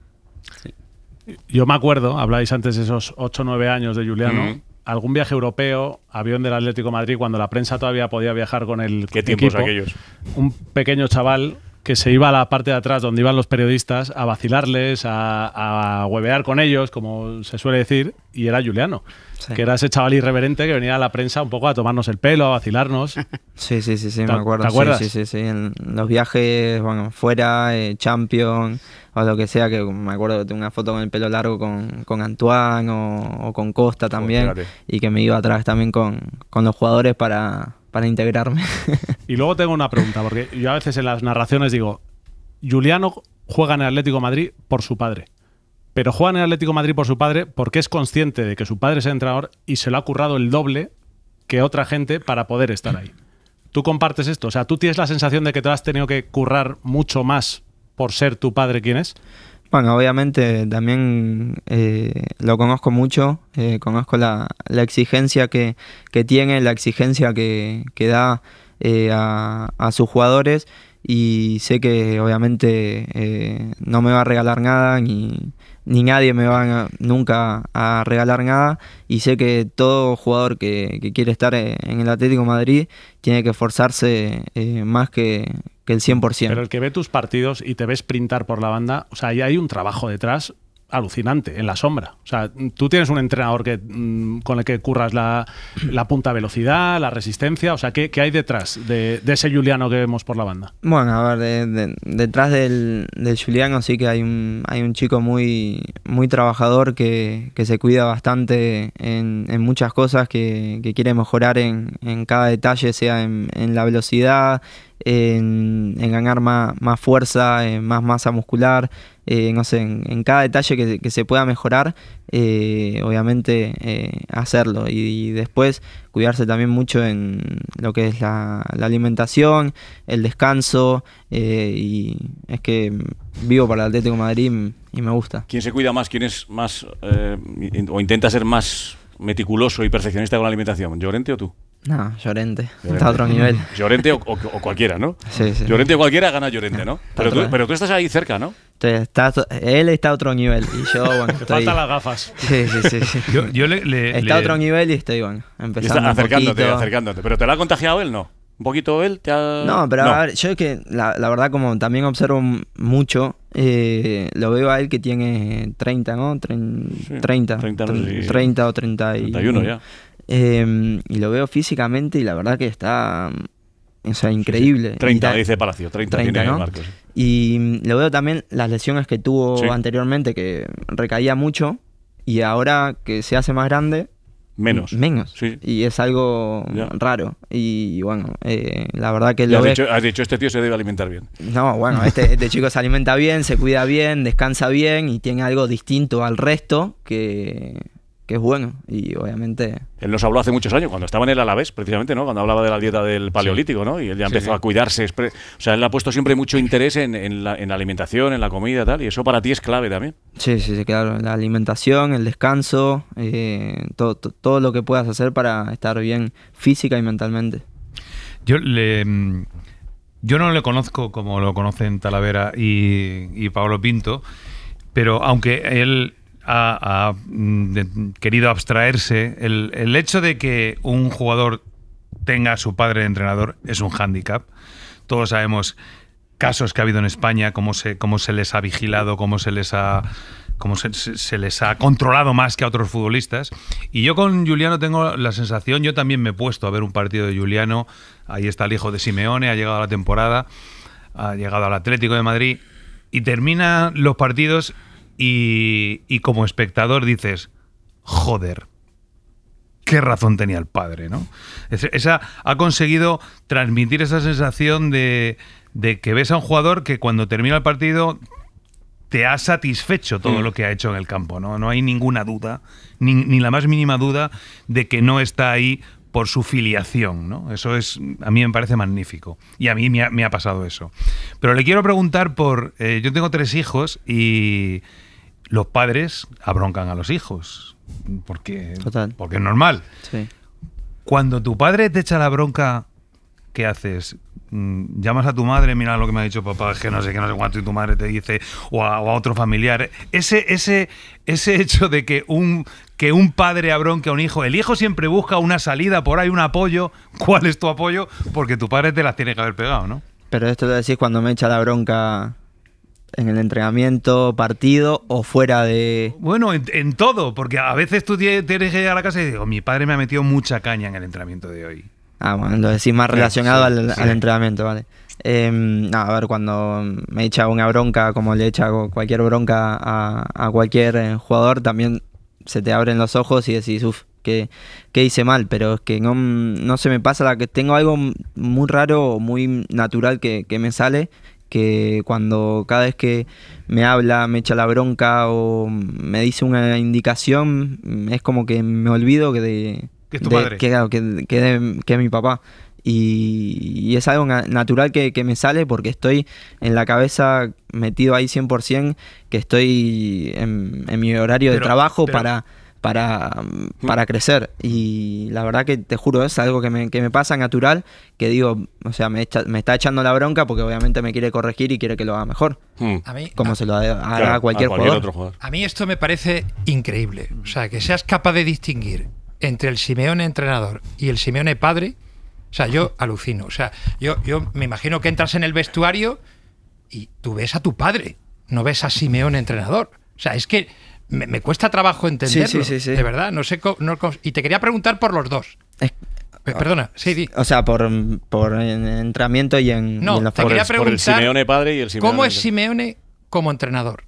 [SPEAKER 6] Yo me acuerdo, habláis antes de esos ocho o nueve años de Juliano,
[SPEAKER 3] Ujú.
[SPEAKER 6] algún viaje europeo, avión del Atlético de Madrid, cuando la prensa todavía podía viajar con el
[SPEAKER 3] ¿Qué tiempos
[SPEAKER 6] equipo,
[SPEAKER 3] aquellos?
[SPEAKER 6] un pequeño chaval que se iba a la parte de atrás donde iban los periodistas a vacilarles, a, a huevear con ellos, como se suele decir, y era Juliano,
[SPEAKER 4] Sí.
[SPEAKER 6] que era ese chaval irreverente que venía a la prensa un poco a tomarnos el pelo, a vacilarnos.
[SPEAKER 4] Sí, sí, sí, sí,
[SPEAKER 6] ¿Te-
[SPEAKER 4] me acuerdo.
[SPEAKER 6] te
[SPEAKER 4] Sí,
[SPEAKER 6] acuerdas?
[SPEAKER 4] Sí, sí, sí, en los viajes, bueno, fuera, eh, Champions o lo que sea, que me acuerdo que tengo una foto con el pelo largo con, con Antoine o, o con Costa también,
[SPEAKER 3] fíjate.
[SPEAKER 4] y que me iba atrás también con, con los jugadores para, para integrarme.
[SPEAKER 6] Y luego tengo una pregunta, porque yo a veces en las narraciones digo, Juliano juega en el Atlético de Madrid por su padre, pero juega en el Atlético de Madrid por su padre porque es consciente de que su padre es entrenador y se lo ha currado el doble que otra gente para poder estar ahí. ¿Tú compartes esto? O sea, ¿tú tienes la sensación de que te has tenido que currar mucho más por ser tu padre quien es?
[SPEAKER 4] Bueno, obviamente también eh, lo conozco mucho, eh, conozco la, la exigencia que, que tiene, la exigencia que, que da eh, a, a sus jugadores y sé que obviamente eh, no me va a regalar nada, ni, ni nadie me va a, nunca a regalar nada, y sé que todo jugador que, que quiere estar en el Atlético de Madrid tiene que esforzarse eh, más que, que el cien por ciento.
[SPEAKER 6] Pero el que ve tus partidos y te ve sprintar por la banda, o sea, ahí hay un trabajo detrás alucinante, en la sombra. O sea, tú tienes un entrenador que mmm, con el que curras la, la punta velocidad, la resistencia. O sea, ¿qué, qué hay detrás de, de ese Juliano que vemos por la banda?
[SPEAKER 4] Bueno, a ver, de, de, detrás del, del Juliano sí que hay un, hay un chico muy, muy trabajador que, que se cuida bastante en, en muchas cosas, que, que quiere mejorar en, en cada detalle, sea en, en la velocidad, en, en ganar más, más fuerza, en más masa muscular, eh, no sé, en, en cada detalle que, que se pueda mejorar, eh, obviamente eh, hacerlo. Y, y después cuidarse también mucho en lo que es la, la alimentación, el descanso, eh, y es que vivo para el Atlético de Madrid y me gusta.
[SPEAKER 3] ¿Quién se cuida más? ¿Quién es más eh, o intenta ser más meticuloso y perfeccionista con la alimentación? ¿Llorente o tú?
[SPEAKER 4] No, Llorente, está a otro nivel.
[SPEAKER 3] Llorente o, o, o cualquiera, ¿no?
[SPEAKER 4] Sí, sí.
[SPEAKER 3] Llorente o cualquiera gana Llorente, ¿no? Pero tú, pero tú estás ahí cerca, ¿no?
[SPEAKER 4] Está, él está a otro nivel y yo, bueno,
[SPEAKER 6] Te
[SPEAKER 4] estoy...
[SPEAKER 6] faltan las gafas.
[SPEAKER 4] Sí, sí, sí. sí.
[SPEAKER 8] Yo, yo le, le,
[SPEAKER 4] está a
[SPEAKER 8] le...
[SPEAKER 4] otro nivel y estoy, bueno, empezando
[SPEAKER 3] está acercándote,
[SPEAKER 4] un poquito.
[SPEAKER 3] acercándote. ¿Pero te lo ha contagiado él, no? ¿Un poquito él? Te ha...
[SPEAKER 4] No, pero
[SPEAKER 3] no.
[SPEAKER 4] a ver, yo es que la, la verdad como también observo mucho, eh, lo veo a él que tiene treinta, ¿no? Tren,
[SPEAKER 3] Sí,
[SPEAKER 4] treinta,
[SPEAKER 3] treinta,
[SPEAKER 4] tre-
[SPEAKER 3] sí.
[SPEAKER 4] treinta o treinta y
[SPEAKER 3] treinta y uno ya.
[SPEAKER 4] Eh, y lo veo físicamente y la verdad que está, o sea, increíble.
[SPEAKER 3] Sí, sí. treinta,
[SPEAKER 4] Y ta-
[SPEAKER 3] dice Palacio, treinta,
[SPEAKER 4] treinta,
[SPEAKER 3] tiene
[SPEAKER 4] ¿no?
[SPEAKER 3] Marcos.
[SPEAKER 4] Y lo veo también las lesiones que tuvo
[SPEAKER 3] Sí.
[SPEAKER 4] anteriormente, que recaía mucho, y ahora que se hace más grande,
[SPEAKER 3] Menos.
[SPEAKER 4] menos.
[SPEAKER 3] Sí.
[SPEAKER 4] Y es algo
[SPEAKER 3] Ya.
[SPEAKER 4] raro. Y bueno, eh, la verdad que
[SPEAKER 3] Ya
[SPEAKER 4] lo
[SPEAKER 3] has,
[SPEAKER 4] ves.
[SPEAKER 3] dicho, has dicho, este tío se debe alimentar bien.
[SPEAKER 4] No, bueno, este, este chico se alimenta bien, se cuida bien, descansa bien y tiene algo distinto al resto que, que es bueno. Y obviamente.
[SPEAKER 3] Él nos habló hace muchos años, cuando estaba en el Alavés, precisamente, ¿no? Cuando hablaba de la dieta del Paleolítico, ¿no? Y él ya
[SPEAKER 5] Sí,
[SPEAKER 3] empezó
[SPEAKER 5] sí.
[SPEAKER 3] a cuidarse. O sea, él ha puesto siempre mucho interés en, en, la, en la alimentación, en la comida y tal, y eso para ti es clave también.
[SPEAKER 4] Sí, sí, sí, claro. La alimentación, el descanso, eh, todo, to- todo lo que puedas hacer para estar bien física y mentalmente.
[SPEAKER 8] Yo le yo no le conozco como lo conocen Talavera y, y Pablo Pinto, pero aunque él ha, ha, mm, de- querido abstraerse, el, el hecho de que un jugador tenga a su padre de entrenador es un hándicap. Todos sabemos casos que ha habido en España, cómo se, cómo se les ha vigilado, cómo se les ha cómo se, se- se les ha controlado más que a otros futbolistas. Y yo con Juliano tengo la sensación, yo también me he puesto a ver un partido de Juliano, ahí está el hijo de Simeone, ha llegado a la temporada, ha llegado al Atlético de Madrid, y termina los partidos y, y como espectador dices, joder, qué razón tenía el padre, ¿no? Es- Esa, ha conseguido transmitir esa sensación de, de que ves a un jugador que cuando termina el partido te ha satisfecho todo
[SPEAKER 3] Mm.
[SPEAKER 8] lo que ha hecho en el campo, ¿no? No hay ninguna duda, ni, ni la más mínima duda de que no está ahí por su filiación, ¿no? Eso es, a mí me parece magnífico. Y a mí me ha, me ha pasado eso. Pero le quiero preguntar por... eh, yo tengo tres hijos y los padres abroncan a los hijos. Porque,
[SPEAKER 4] Total.
[SPEAKER 8] porque es normal.
[SPEAKER 4] Sí.
[SPEAKER 8] Cuando tu padre te echa la bronca, ¿qué haces? Mm, Llamas a tu madre, mira lo que me ha dicho papá, es que no sé qué, no sé cuánto, y tu madre te dice, o a, o a otro familiar. Ese, ese, ese hecho de que un, que un padre abronque a un hijo, el hijo siempre busca una salida por ahí, un apoyo. ¿Cuál es tu apoyo? Porque tu padre te las tiene que haber pegado, ¿no?
[SPEAKER 4] Pero esto lo decís cuando me echa la bronca en el entrenamiento, partido o fuera de...
[SPEAKER 8] Bueno, en, en todo, porque a veces tú tienes tienes que llegar a casa y digo, mi padre me ha metido mucha caña en el entrenamiento de hoy.
[SPEAKER 4] Ah, bueno, lo decís más relacionado
[SPEAKER 8] sí,
[SPEAKER 4] al,
[SPEAKER 8] sí.
[SPEAKER 4] al entrenamiento, vale. Eh, no, a ver, cuando me echa una bronca, como le echa cualquier bronca a, a cualquier eh, jugador, también se te abren los ojos y decís, uff, ¿qué, qué hice mal? Pero es que no, no se me pasa, la que tengo algo muy raro, muy natural que, que me sale, que cuando cada vez que me habla, me echa la bronca o me dice una indicación, es como que me olvido que de...
[SPEAKER 8] Que es tu
[SPEAKER 4] de-
[SPEAKER 8] padre.
[SPEAKER 4] Que, claro, que, que, de- que es mi papá. Y, y es algo na- natural que, que me sale porque estoy en la cabeza metido ahí cien por ciento, que estoy en, en mi horario de
[SPEAKER 8] Pero-
[SPEAKER 4] trabajo
[SPEAKER 8] pero-
[SPEAKER 4] para, para, para crecer. Y la verdad que te juro, es algo que me, que me pasa natural, que digo, o sea, me, echa, me está echando la bronca porque obviamente me quiere corregir y quiere que lo haga mejor.
[SPEAKER 3] Hmm.
[SPEAKER 9] A mí,
[SPEAKER 4] Como
[SPEAKER 9] a,
[SPEAKER 4] se lo hará
[SPEAKER 3] Claro,
[SPEAKER 4] a cualquier,
[SPEAKER 3] a cualquier
[SPEAKER 4] jugador.
[SPEAKER 3] otro jugador.
[SPEAKER 9] a mí esto me parece increíble. O sea, que seas capaz de distinguir entre el Simeone entrenador y el Simeone padre. O sea, yo alucino. O sea, yo, yo me imagino que entras en el vestuario y tú ves a tu padre, no ves a Simeone entrenador. O sea, es que me, me cuesta trabajo entenderlo.
[SPEAKER 4] Sí, sí, sí, sí.
[SPEAKER 9] De verdad, no sé cómo, no, y te quería preguntar por los dos.
[SPEAKER 4] Es-
[SPEAKER 9] Pe- Perdona, sí, di.
[SPEAKER 4] O sea, por, por en- entrenamiento y en,
[SPEAKER 9] No,
[SPEAKER 4] y en la
[SPEAKER 9] te
[SPEAKER 3] Por
[SPEAKER 9] quería
[SPEAKER 3] el, por el
[SPEAKER 9] preguntar
[SPEAKER 3] Simeone padre y el Simeone.
[SPEAKER 9] ¿Cómo es Simeone como entrenador?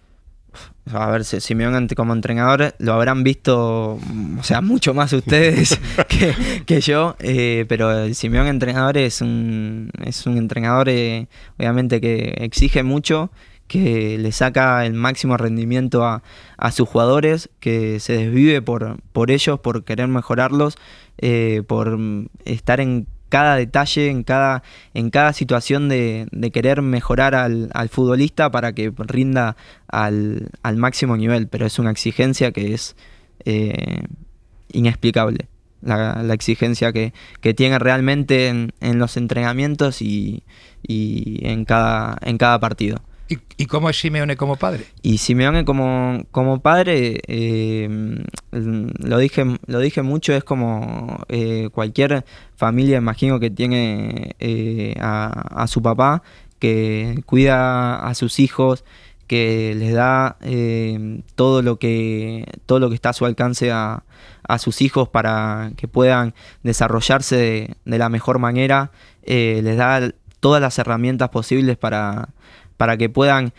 [SPEAKER 4] A ver, si Simeone ante- como entrenador lo habrán visto, o sea, mucho más ustedes que, que yo, eh, pero el Simeone entrenador es un, es un entrenador eh, obviamente que exige mucho, que le saca el máximo rendimiento a, a sus jugadores, que se desvive por, por ellos, por querer mejorarlos, eh, por estar en cada detalle, en cada, en cada situación de, de querer mejorar al, al futbolista para que rinda al, al máximo nivel, pero es una exigencia que es eh, inexplicable, la, la exigencia que, que tiene realmente en, en los entrenamientos y, y en, cada, en cada partido.
[SPEAKER 9] ¿Y, y cómo es Simeone como padre?
[SPEAKER 4] Y Simeone como, como padre, eh, lo dije lo dije mucho, es como eh, cualquier familia, imagino que tiene eh, a, a su papá, que cuida a sus hijos, que les da eh, todo lo que todo lo que está a su alcance a, a sus hijos para que puedan desarrollarse de, de la mejor manera, eh, les da todas las herramientas posibles para para que puedan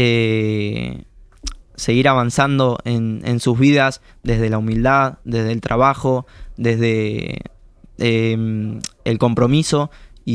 [SPEAKER 4] eh, seguir avanzando en, en sus vidas desde la humildad, desde el trabajo, desde eh, el compromiso,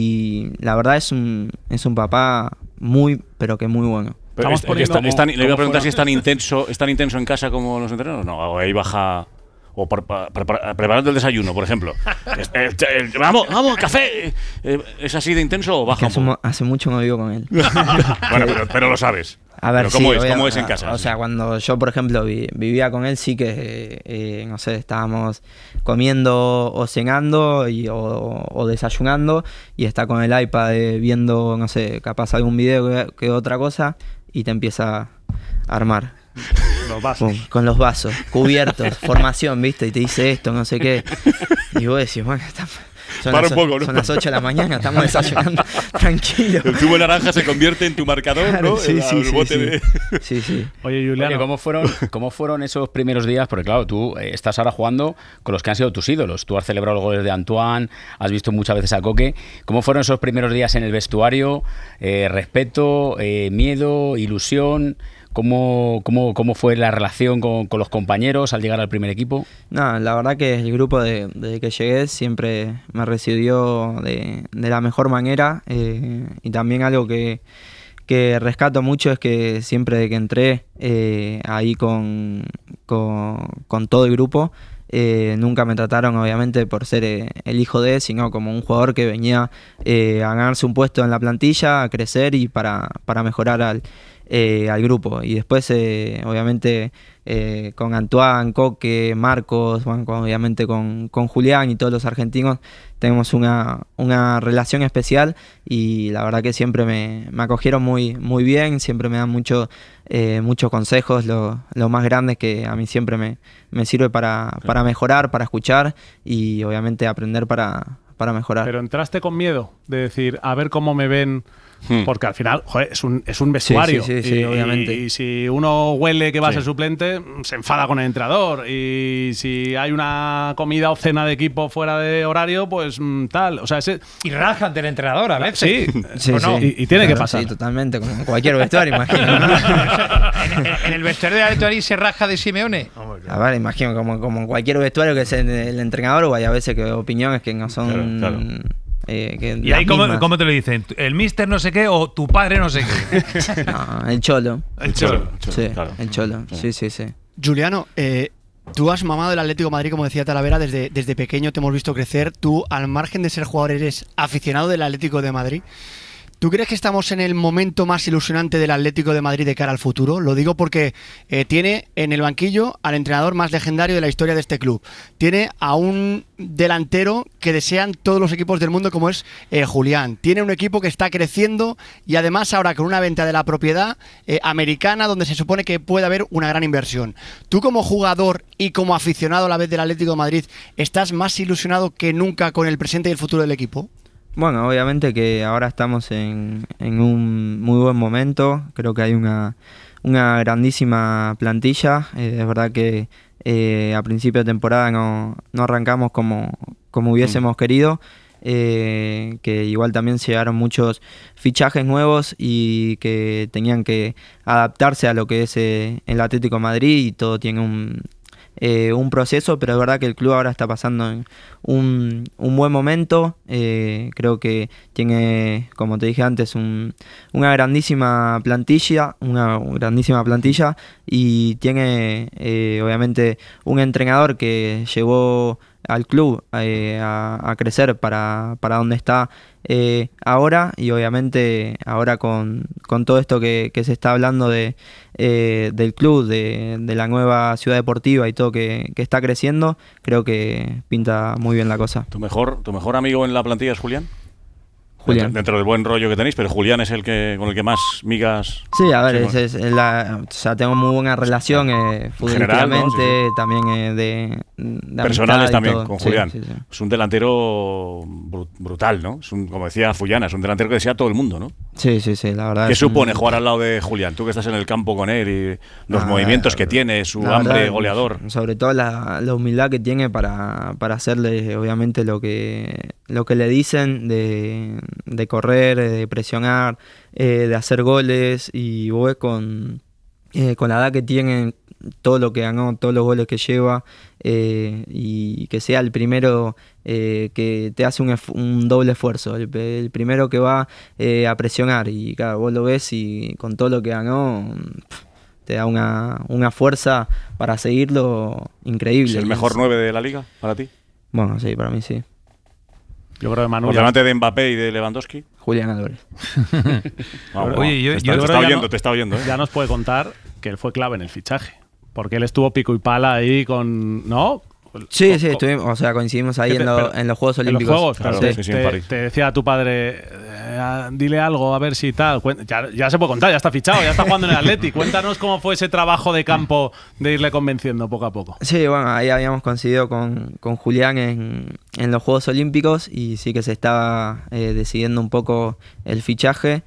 [SPEAKER 4] y la verdad es un, es un papá muy, pero que muy bueno.
[SPEAKER 3] Pero
[SPEAKER 6] Estamos
[SPEAKER 3] es-
[SPEAKER 6] poniendo-
[SPEAKER 3] es tan- es tan- le iba a
[SPEAKER 6] ¿cómo
[SPEAKER 3] preguntar
[SPEAKER 6] fueron?
[SPEAKER 3] si es tan intenso, es tan intenso en casa como los entrenadores. No, o ahí baja. O por- pa- prepara- preparando el desayuno, por ejemplo. Es- eh, eh, vamos, vamos, café. Eh, ¿Es así de intenso o
[SPEAKER 4] Que
[SPEAKER 3] baja un
[SPEAKER 4] hace,
[SPEAKER 3] poco?
[SPEAKER 4] mu- hace mucho no vivo con él.
[SPEAKER 3] Bueno, pero, pero lo sabes.
[SPEAKER 4] A ver,
[SPEAKER 3] Pero ¿cómo
[SPEAKER 4] sí,
[SPEAKER 3] es?
[SPEAKER 4] obvia-
[SPEAKER 3] ¿Cómo es en casa?
[SPEAKER 4] O sea, cuando yo, por ejemplo, vi- vivía con él, sí que, eh, no sé, estábamos comiendo o cenando y, o, o desayunando, y está con el iPad eh, viendo, no sé, capaz algún video que, que otra cosa, y te empieza a armar.
[SPEAKER 6] Los vasos.
[SPEAKER 4] Pum, con los vasos, cubiertos, formación, ¿viste? Y te dice esto, no sé qué. Y vos decís, bueno, está- son,
[SPEAKER 3] Para
[SPEAKER 4] las,
[SPEAKER 3] un poco, ¿no?
[SPEAKER 4] son las ocho de la mañana, estamos desayunando tranquilo.
[SPEAKER 3] El zumo de naranja se convierte en tu marcador,
[SPEAKER 4] Claro,
[SPEAKER 3] ¿no?
[SPEAKER 4] sí,
[SPEAKER 3] El-
[SPEAKER 4] sí,
[SPEAKER 3] el
[SPEAKER 4] sí,
[SPEAKER 3] bote
[SPEAKER 4] sí.
[SPEAKER 3] de-
[SPEAKER 4] Sí, sí.
[SPEAKER 6] Oye, Juliano,
[SPEAKER 5] Oye, ¿cómo fueron, ¿cómo fueron esos primeros días? Porque claro, tú eh, estás ahora jugando con los que han sido tus ídolos. Tú has celebrado los goles de Antoine, has visto muchas veces a Coque. ¿Cómo fueron esos primeros días en el vestuario? Eh, respeto, eh, miedo, ilusión. ¿Cómo, cómo, cómo fue la relación con, con los compañeros al llegar al primer equipo?
[SPEAKER 4] No, la verdad que el grupo de- desde que llegué siempre me recibió de, de la mejor manera, eh, y también algo que, que rescato mucho es que siempre de que entré eh, ahí con, con, con todo el grupo, eh, nunca me trataron obviamente por ser eh, el hijo de, sino como un jugador que venía eh, a ganarse un puesto en la plantilla, a crecer y para, para mejorar al, eh, al grupo. Y después eh, obviamente eh, con Antoine, Coque, Marcos, bueno, con- obviamente con, con Julián y todos los argentinos tenemos una, una relación especial, y la verdad que siempre me, me acogieron muy, muy bien, siempre me dan mucho, eh, muchos consejos, lo, lo más grande que a mí siempre me, me sirve para, para mejorar, para escuchar y obviamente aprender para, para mejorar.
[SPEAKER 6] pero entraste con miedo de decir, a ver cómo me ven.
[SPEAKER 3] Hmm.
[SPEAKER 6] Porque al final, joder, es un, es un vestuario.
[SPEAKER 4] Sí, sí, sí, sí,
[SPEAKER 6] y,
[SPEAKER 4] obviamente.
[SPEAKER 6] Y, y si uno huele que va
[SPEAKER 3] Sí.
[SPEAKER 6] a ser suplente, se enfada con el entrenador. Y si hay una comida o cena de equipo fuera de horario, pues mm, tal. O sea, ese,
[SPEAKER 9] Y rajan del entrenador a veces.
[SPEAKER 6] sí,
[SPEAKER 4] Sí,
[SPEAKER 6] ¿o no?
[SPEAKER 4] sí.
[SPEAKER 6] Y, y tiene que
[SPEAKER 4] Claro,
[SPEAKER 6] pasar.
[SPEAKER 4] Sí, totalmente, como en cualquier vestuario, imagino. ¿no?
[SPEAKER 9] en, en- en el vestuario de Altuari se raja de Simeone.
[SPEAKER 4] A ver, imagino como, como en cualquier vestuario que es el, el entrenador, o hay a veces que opiniones que no son...
[SPEAKER 3] Claro, claro.
[SPEAKER 4] eh, que
[SPEAKER 8] ¿Y
[SPEAKER 4] las
[SPEAKER 8] ahí cómo,
[SPEAKER 4] mismas.
[SPEAKER 8] cómo te lo dicen? ¿El mister no sé qué o tu padre no sé qué?
[SPEAKER 4] No, el cholo.
[SPEAKER 8] El cholo.
[SPEAKER 4] Sí,
[SPEAKER 3] claro.
[SPEAKER 4] el cholo. Sí, sí, sí.
[SPEAKER 7] Juliano, eh, tú has mamado el Atlético de Madrid, como decía Talavera, desde, desde pequeño te hemos visto crecer. Tú, al margen de ser jugador, eres aficionado del Atlético de Madrid. ¿Tú crees que estamos en el momento más ilusionante del Atlético de Madrid de cara al futuro? Lo digo porque eh, tiene en el banquillo al entrenador más legendario de la historia de este club. Tiene a un delantero que desean todos los equipos del mundo, como es eh, Julián. Tiene un equipo que está creciendo y además ahora con una venta de la propiedad eh, americana donde se supone que puede haber una gran inversión. Tú como jugador y como aficionado a la vez del Atlético de Madrid, ¿estás más ilusionado que nunca con el presente y el futuro del equipo?
[SPEAKER 4] Bueno, obviamente que ahora estamos en, en un muy buen momento. Creo que hay una, una grandísima plantilla. Eh, es verdad que eh, a principio de temporada no, no arrancamos como, como hubiésemos mm. querido. Eh, que igual también llegaron muchos fichajes nuevos y que tenían que adaptarse a lo que es eh, el Atlético de Madrid, y todo tiene un... Eh, un proceso, pero es verdad que el club ahora está pasando en un, un buen momento. Eh, creo que tiene, como te dije antes, un, una grandísima plantilla, una grandísima plantilla y tiene eh, obviamente un entrenador que llevó al club eh, a, a crecer para, para donde está eh, ahora, y obviamente ahora con, con todo esto que, que se está hablando de, eh, del club, de, de la nueva ciudad deportiva y todo que, que está creciendo, creo que pinta muy bien la cosa.
[SPEAKER 3] ¿Tu mejor, tu mejor amigo en la plantilla es Julián?
[SPEAKER 4] Julián.
[SPEAKER 3] Dentro, dentro del buen rollo que tenéis, pero Julián es el que con el que más migas...
[SPEAKER 4] Sí, a ver, es, es, es la, o sea, tengo muy buena relación eh, futbolísticamente, ¿no? Sí, sí. También eh, de, de
[SPEAKER 3] personales también
[SPEAKER 4] todo.
[SPEAKER 3] con Julián.
[SPEAKER 4] Sí, sí, sí.
[SPEAKER 3] Es un delantero brutal, ¿no? Es un, como decía Fullana, es un delantero que desea todo el mundo, ¿no?
[SPEAKER 4] Sí, sí, sí, la verdad.
[SPEAKER 3] ¿Qué supone
[SPEAKER 4] un...
[SPEAKER 3] jugar al lado de Julián? Tú que estás en el campo con él y los ah, movimientos que tiene, su hambre verdad, goleador.
[SPEAKER 4] Sobre todo la, la humildad que tiene para, para hacerle, obviamente, lo que, lo que le dicen de, de correr, de presionar, eh, de hacer goles, y vos ves con, eh, con la edad que tiene, todo lo que ganó, todos los goles que lleva, eh, y que sea el primero eh, que te hace un, un doble esfuerzo, el, el primero que va eh, a presionar, y claro, vos lo ves y con todo lo que ganó te da una, una fuerza para seguirlo increíble.
[SPEAKER 3] ¿Es el mejor nueve de la liga para ti?
[SPEAKER 4] Bueno, sí, para mí sí.
[SPEAKER 6] Yo creo que Manu.
[SPEAKER 3] Por delante de Mbappé y de Lewandowski.
[SPEAKER 4] Julián Álvarez.
[SPEAKER 3] Vamos,
[SPEAKER 6] Oye, yo,
[SPEAKER 3] te está,
[SPEAKER 6] yo
[SPEAKER 3] te
[SPEAKER 6] creo
[SPEAKER 3] está oyendo,
[SPEAKER 6] no,
[SPEAKER 3] te está oyendo. ¿eh?
[SPEAKER 6] Ya nos puede contar que él fue clave en el fichaje. Porque él estuvo pico y pala ahí con. ¿No?
[SPEAKER 4] Sí, sí, estuvimos, o sea, coincidimos ahí te, en, lo, pero, en los Juegos Olímpicos.
[SPEAKER 6] En los Juegos, claro.
[SPEAKER 3] Sí, sí, sí,
[SPEAKER 6] te,
[SPEAKER 3] en París.
[SPEAKER 6] Te decía tu padre, eh, dile algo, a ver si tal. Ya, ya se puede contar, ya está fichado, ya está jugando en el Atleti. Cuéntanos cómo fue ese trabajo de campo de irle convenciendo poco a poco.
[SPEAKER 4] Sí, bueno, ahí habíamos coincidido con, con Julián en, en los Juegos Olímpicos, y sí que se estaba eh, decidiendo un poco el fichaje,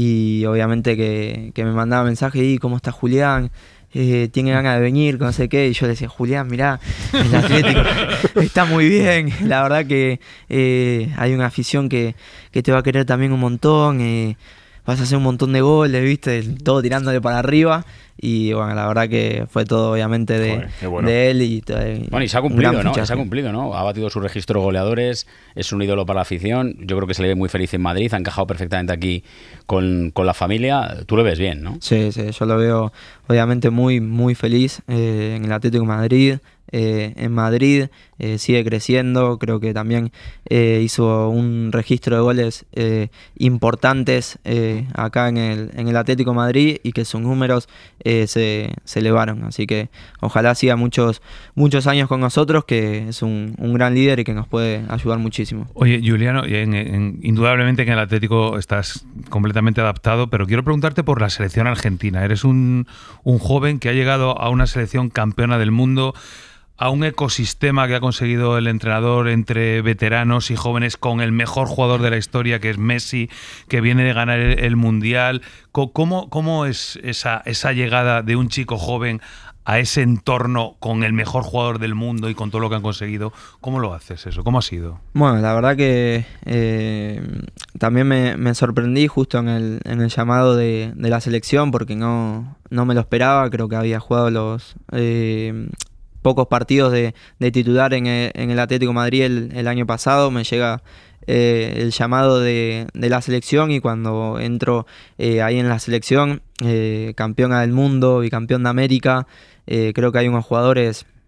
[SPEAKER 4] y obviamente que, que me mandaba mensajes, y ¿cómo está Julián? Eh, tiene ganas de venir, no sé qué, y yo le decía, Julián, mirá, el Atlético está muy bien, la verdad que eh, hay una afición que, que te va a querer también un montón, eh, vas a hacer un montón de goles, viste, todo tirándole para arriba, y bueno, la verdad que fue todo obviamente de,
[SPEAKER 3] Joder, bueno.
[SPEAKER 4] de él. Y, y
[SPEAKER 5] bueno, y se ha cumplido, ¿no? Se ha cumplido, ¿no? Ha batido su registro de goleadores, es un ídolo para la afición, yo creo que se le ve muy feliz en Madrid, ha encajado perfectamente aquí con, con la familia, tú lo ves bien, ¿no?
[SPEAKER 4] Sí, sí, yo lo veo obviamente muy, muy feliz eh, en el Atlético de Madrid. Eh, en Madrid eh, sigue creciendo, creo que también eh, hizo un registro de goles eh, importantes eh, acá en el, en el Atlético de Madrid, y que sus números eh, se, se elevaron, así que ojalá siga muchos, muchos años con nosotros, que es un, un gran líder y que nos puede ayudar muchísimo.
[SPEAKER 8] Oye, Juliano, en, en, indudablemente que en el Atlético estás completamente adaptado, pero quiero preguntarte por la selección argentina. Eres un, un joven que ha llegado a una selección campeona del mundo, a un ecosistema que ha conseguido el entrenador entre veteranos y jóvenes, con el mejor jugador de la historia, que es Messi, que viene de ganar el, el Mundial. ¿Cómo, cómo es esa, esa llegada de un chico joven a ese entorno con el mejor jugador del mundo y con todo lo que han conseguido? ¿Cómo lo haces eso? ¿Cómo ha sido?
[SPEAKER 4] Bueno, la verdad que eh, también me, me sorprendí justo en el, en el llamado de, de la selección, porque no, no me lo esperaba. Creo que había jugado los... Eh, pocos partidos de, de titular en el, en el Atlético de Madrid el, el año pasado. Me llega eh, el llamado de, de la selección, y cuando entro eh, ahí en la selección, eh, campeona del mundo y campeón de América, eh, creo que hay unos jugadores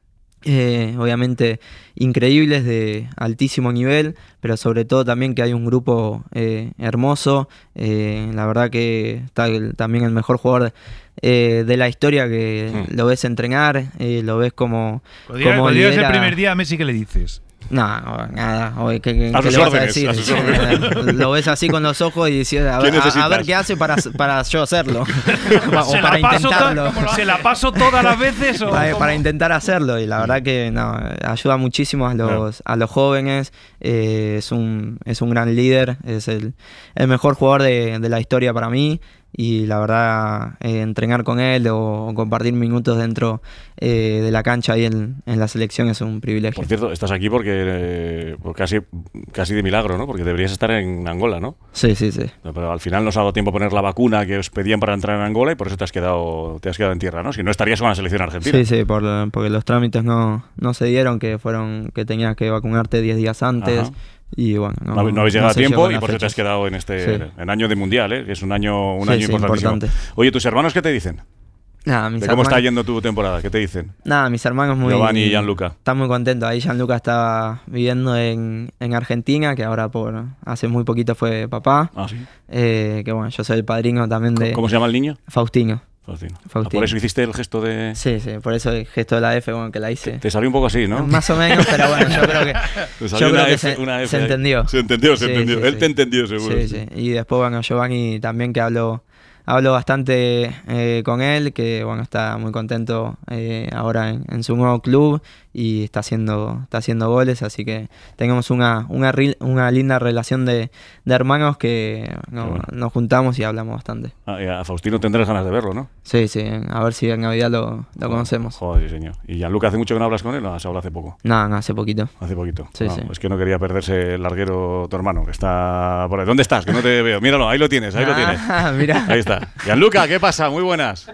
[SPEAKER 4] eh, obviamente increíbles, de altísimo nivel, pero sobre todo también que hay un grupo eh, hermoso. Eh, la verdad que está el, también el mejor jugador eh, de la historia, que
[SPEAKER 8] Hmm.
[SPEAKER 4] lo ves entrenar, eh, lo ves como,
[SPEAKER 8] Cuando llegas-
[SPEAKER 4] como
[SPEAKER 8] cuando llegas el
[SPEAKER 4] lidera-
[SPEAKER 8] primer día a Messi, ¿qué le dices?
[SPEAKER 4] No, no, nada. Oye, ¿qué, qué-
[SPEAKER 3] A
[SPEAKER 4] qué
[SPEAKER 3] sus
[SPEAKER 4] le vas
[SPEAKER 3] órdenes,
[SPEAKER 4] a decir?
[SPEAKER 3] a sus
[SPEAKER 4] Eh,
[SPEAKER 3] órdenes.
[SPEAKER 4] Lo ves así con los ojos y dices, a,
[SPEAKER 3] ¿Qué
[SPEAKER 4] ver- a- a
[SPEAKER 3] necesitas?
[SPEAKER 4] ver qué hace para, para yo hacerlo. o
[SPEAKER 8] ¿Se
[SPEAKER 4] para
[SPEAKER 8] la, paso
[SPEAKER 4] intentarlo.
[SPEAKER 8] to- ¿Se la paso todas las veces o
[SPEAKER 4] Para,
[SPEAKER 8] cómo?
[SPEAKER 4] para intentar hacerlo, y la verdad que no, ayuda muchísimo a los, a los jóvenes. eh, es, un, es un gran líder, es el, el mejor jugador de, de la historia para mí, y la verdad eh, entrenar con él o compartir minutos dentro eh, de la cancha ahí en, en la selección es un privilegio.
[SPEAKER 3] Por cierto, estás aquí porque, eh, por casi, casi de milagro, ¿no? Porque deberías estar en Angola, ¿no?
[SPEAKER 4] Sí, sí, sí.
[SPEAKER 3] Pero al final no os ha dado tiempo a poner la vacuna que os pedían para entrar en Angola y por eso te has quedado, te has quedado en tierra, ¿no? Si no estarías con la selección argentina.
[SPEAKER 4] Sí, sí, por, porque los trámites no, no se dieron, que fueron que tenías que vacunarte diez días antes.
[SPEAKER 3] Ajá.
[SPEAKER 4] Y bueno, no,
[SPEAKER 3] No, habe- no habéis llegado
[SPEAKER 4] no
[SPEAKER 3] a
[SPEAKER 4] se
[SPEAKER 3] tiempo
[SPEAKER 4] llegó en
[SPEAKER 3] y
[SPEAKER 4] las
[SPEAKER 3] por eso te has
[SPEAKER 4] fechas.
[SPEAKER 3] quedado en este
[SPEAKER 4] Sí.
[SPEAKER 3] en año de mundial, ¿eh? Que es un año, un
[SPEAKER 4] Sí,
[SPEAKER 3] año
[SPEAKER 4] sí,
[SPEAKER 3] importantísimo.
[SPEAKER 4] importante.
[SPEAKER 3] Oye, ¿tus hermanos qué te dicen?
[SPEAKER 4] Nada, mis
[SPEAKER 3] ¿De cómo está
[SPEAKER 4] hermanos-
[SPEAKER 3] yendo tu temporada? ¿Qué te dicen?
[SPEAKER 4] Nada, mis hermanos muy...
[SPEAKER 3] Giovanni y Gianluca.
[SPEAKER 4] Están muy contentos. Ahí Gianluca estaba viviendo en, en Argentina, que ahora por hace muy poquito fue papá.
[SPEAKER 3] Ah, sí.
[SPEAKER 4] Eh, que bueno, yo soy el padrino también de...
[SPEAKER 3] ¿Cómo se llama el niño?
[SPEAKER 4] Faustino.
[SPEAKER 3] Faustino. Ah,
[SPEAKER 4] Faustino.
[SPEAKER 3] por eso hiciste el gesto de...
[SPEAKER 4] Sí, sí, por eso el gesto de la F, bueno, que la hice.
[SPEAKER 3] Te salió un poco así, ¿no?
[SPEAKER 4] Más o menos, pero bueno, yo creo que,
[SPEAKER 3] Te
[SPEAKER 4] yo
[SPEAKER 3] salió
[SPEAKER 4] creo
[SPEAKER 3] una
[SPEAKER 4] que
[SPEAKER 3] F,
[SPEAKER 4] se,
[SPEAKER 3] una F
[SPEAKER 4] se
[SPEAKER 3] ahí.
[SPEAKER 4] entendió.
[SPEAKER 3] Se entendió, se
[SPEAKER 4] Sí,
[SPEAKER 3] entendió.
[SPEAKER 4] sí,
[SPEAKER 3] Él
[SPEAKER 4] sí.
[SPEAKER 3] te entendió, seguro.
[SPEAKER 4] Sí, sí. Y después, bueno, Giovanni también, que habló, hablo bastante eh, con él, que bueno, está muy contento eh, ahora en, en su nuevo club y está haciendo, está haciendo goles, así que tenemos una, una, ri- una linda relación de, de hermanos que no-
[SPEAKER 3] bueno.
[SPEAKER 4] nos juntamos y hablamos bastante.
[SPEAKER 3] Ah, y a Faustino tendrás ganas de verlo, ¿no?
[SPEAKER 4] Sí, sí, a ver si en Navidad lo, lo conocemos.
[SPEAKER 3] Joder, sí, señor. ¿Y Gianluca hace mucho que no hablas con él? No, se habla hace poco.
[SPEAKER 4] No, no, hace poquito.
[SPEAKER 3] Hace poquito.
[SPEAKER 4] Sí,
[SPEAKER 3] No,
[SPEAKER 4] sí.
[SPEAKER 3] Es que no quería perderse el larguero, tu hermano, que está por ahí. ¿Dónde estás? Que no te veo. Míralo, ahí lo tienes, ahí lo tienes.
[SPEAKER 4] Ah, mira.
[SPEAKER 3] Ahí está. Gianluca, ¿qué pasa? Muy buenas.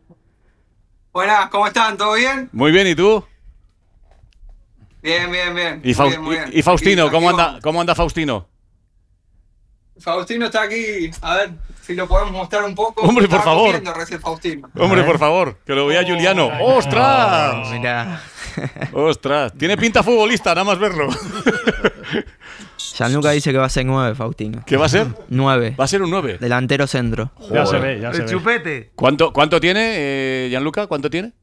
[SPEAKER 10] Buenas, ¿cómo están? ¿Todo bien?
[SPEAKER 3] Muy bien, ¿y tú?
[SPEAKER 10] Bien, bien, bien.
[SPEAKER 3] ¿Y,
[SPEAKER 10] Muy
[SPEAKER 3] Fau-
[SPEAKER 10] bien, muy bien.
[SPEAKER 3] y- y Faustino?
[SPEAKER 10] Aquí-
[SPEAKER 3] ¿Cómo
[SPEAKER 10] aquí
[SPEAKER 3] anda,
[SPEAKER 10] vamos.
[SPEAKER 3] ¿Cómo anda Faustino?
[SPEAKER 10] Faustino está aquí. A ver si lo podemos mostrar un poco.
[SPEAKER 3] Hombre, por
[SPEAKER 10] Estaba
[SPEAKER 3] favor.
[SPEAKER 10] comiendo recién Faustino.
[SPEAKER 3] Hombre, por favor, que lo vea Juliano. ¡Ostras!
[SPEAKER 4] Mira.
[SPEAKER 3] ¡Ostras! Tiene pinta futbolista, nada más verlo.
[SPEAKER 4] Gianluca dice que va a ser nueve, Faustino.
[SPEAKER 3] ¿Qué va a ser?
[SPEAKER 4] Nueve.
[SPEAKER 3] Va a ser un nueve.
[SPEAKER 4] Delantero centro.
[SPEAKER 6] Ya se ve, ya se
[SPEAKER 8] El
[SPEAKER 6] ve.
[SPEAKER 8] chupete.
[SPEAKER 3] ¿Cuánto, cuánto tiene, eh, Gianluca? ¿Cuánto tiene?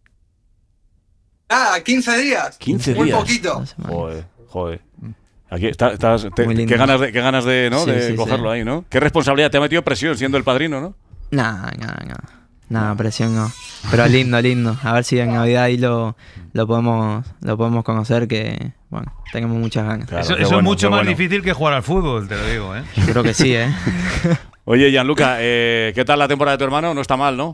[SPEAKER 10] Nada, quince días.
[SPEAKER 3] quince
[SPEAKER 10] Muy
[SPEAKER 3] días.
[SPEAKER 10] poquito.
[SPEAKER 3] Joder, joder. Aquí está- estás, te-
[SPEAKER 4] Muy lindo.
[SPEAKER 3] qué ganas de, qué ganas de, ¿no?
[SPEAKER 4] Sí,
[SPEAKER 3] de
[SPEAKER 4] sí,
[SPEAKER 3] cogerlo
[SPEAKER 4] sí.
[SPEAKER 3] ahí, ¿no? Qué responsabilidad, te ha metido presión siendo el padrino, ¿no?
[SPEAKER 4] Nada, nada, nada. Nada, presión no. Pero lindo, lindo. A ver si en Navidad ahí lo, lo podemos lo podemos conocer, que bueno, tenemos muchas ganas.
[SPEAKER 3] Claro,
[SPEAKER 8] Eso,
[SPEAKER 3] qué
[SPEAKER 8] eso
[SPEAKER 3] bueno,
[SPEAKER 8] es mucho
[SPEAKER 3] qué
[SPEAKER 8] más
[SPEAKER 3] bueno.
[SPEAKER 8] difícil que jugar al fútbol, te lo digo, ¿eh?
[SPEAKER 4] Yo creo que sí, ¿eh?
[SPEAKER 3] Oye, Gianluca, eh, ¿qué tal la temporada de tu hermano? No está mal, ¿no?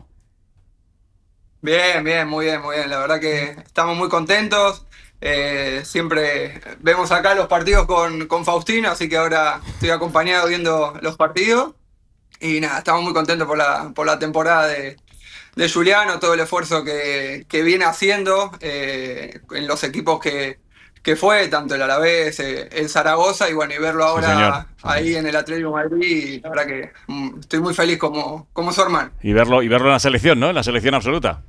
[SPEAKER 10] Bien, bien, muy bien, muy bien. La verdad que estamos muy contentos. Eh, siempre vemos acá los partidos con, con Faustino, así que ahora estoy acompañado viendo los partidos. Y nada, estamos muy contentos por la, por la temporada de, de Juliano, todo el esfuerzo que, que viene haciendo eh, en los equipos que, que fue, tanto el Alavés, eh, el Zaragoza, y bueno, y verlo ahora
[SPEAKER 3] señor. Sí,
[SPEAKER 10] ahí en el Atlético de Madrid, y la verdad que mm, estoy muy feliz como, como su hermano.
[SPEAKER 3] Y verlo, y verlo en la selección, ¿no? En la selección absoluta.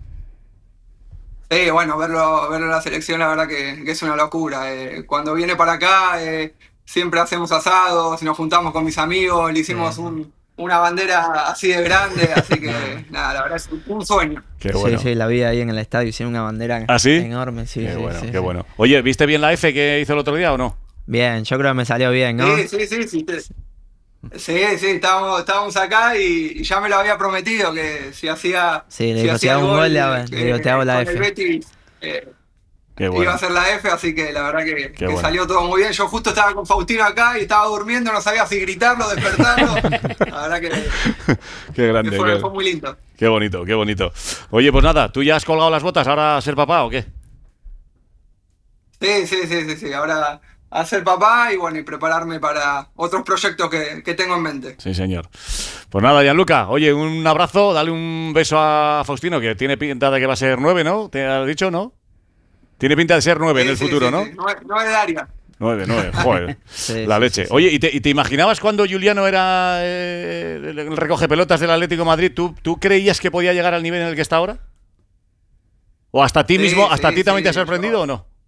[SPEAKER 10] Sí, bueno, verlo, verlo en la selección, la verdad que, que es una locura. Eh, cuando viene para acá, eh, siempre hacemos asados, nos juntamos con mis amigos, le hicimos un, una bandera así de grande, así que nada, la verdad es un sueño.
[SPEAKER 3] Qué bueno.
[SPEAKER 4] Sí, sí, la vi ahí en el estadio, hicieron una bandera
[SPEAKER 3] ¿Ah, sí?
[SPEAKER 4] enorme. Sí,
[SPEAKER 3] Qué
[SPEAKER 4] sí,
[SPEAKER 3] bueno,
[SPEAKER 4] sí,
[SPEAKER 3] qué
[SPEAKER 4] sí.
[SPEAKER 3] bueno. Oye, ¿viste bien la F que hizo el otro día o no?
[SPEAKER 4] Bien, yo creo que me salió bien, ¿no?
[SPEAKER 10] Sí, sí, sí, sí. sí. Sí, sí, estábamos, estábamos acá y, y ya me lo había prometido que si hacía,
[SPEAKER 4] Sí, le
[SPEAKER 10] si
[SPEAKER 4] digo,
[SPEAKER 10] hacía
[SPEAKER 4] si hago
[SPEAKER 10] el
[SPEAKER 4] un
[SPEAKER 10] gol,
[SPEAKER 4] gol, le hago- le digo, te hago la
[SPEAKER 10] con
[SPEAKER 4] F.
[SPEAKER 10] el Betis, eh,
[SPEAKER 3] Qué
[SPEAKER 10] iba a
[SPEAKER 3] bueno.
[SPEAKER 10] hacer la F, así que la verdad que, que
[SPEAKER 3] bueno.
[SPEAKER 10] salió todo muy bien. Yo justo estaba con Faustino acá y estaba durmiendo, no sabía si gritarlo, despertarlo. La verdad que,
[SPEAKER 3] Qué
[SPEAKER 10] que
[SPEAKER 3] grande.
[SPEAKER 10] fue,
[SPEAKER 3] qué,
[SPEAKER 10] fue muy lindo.
[SPEAKER 3] qué bonito, qué bonito. Oye, pues nada, ¿tú ya has colgado las botas ahora a ser papá o qué?
[SPEAKER 10] Sí, sí, sí, sí, sí. Ahora a ser papá y bueno, y prepararme para otros proyectos que, que tengo en mente.
[SPEAKER 3] Sí, señor. Pues nada, Gianluca, oye, un abrazo, dale un beso a Faustino, que tiene pinta de que va a ser nueve, ¿no? ¿Te has dicho, no? Tiene pinta de ser nueve en
[SPEAKER 10] Sí,
[SPEAKER 3] el
[SPEAKER 10] sí,
[SPEAKER 3] futuro,
[SPEAKER 10] sí,
[SPEAKER 3] ¿no?
[SPEAKER 10] sí. Nueve, nueve de área.
[SPEAKER 3] Nueve, nueve, joder.
[SPEAKER 4] Sí,
[SPEAKER 3] la
[SPEAKER 4] sí,
[SPEAKER 3] leche.
[SPEAKER 4] sí, sí.
[SPEAKER 3] Oye, ¿y te, y te imaginabas cuando Juliano era eh, el recoge pelotas del Atlético de Madrid? ¿tú, ¿Tú creías que podía llegar al nivel en el que está ahora? ¿O hasta ti
[SPEAKER 10] Sí,
[SPEAKER 3] mismo, hasta
[SPEAKER 10] sí,
[SPEAKER 3] ti también te ha
[SPEAKER 10] sí,
[SPEAKER 3] sorprendido
[SPEAKER 10] yo-
[SPEAKER 3] o no?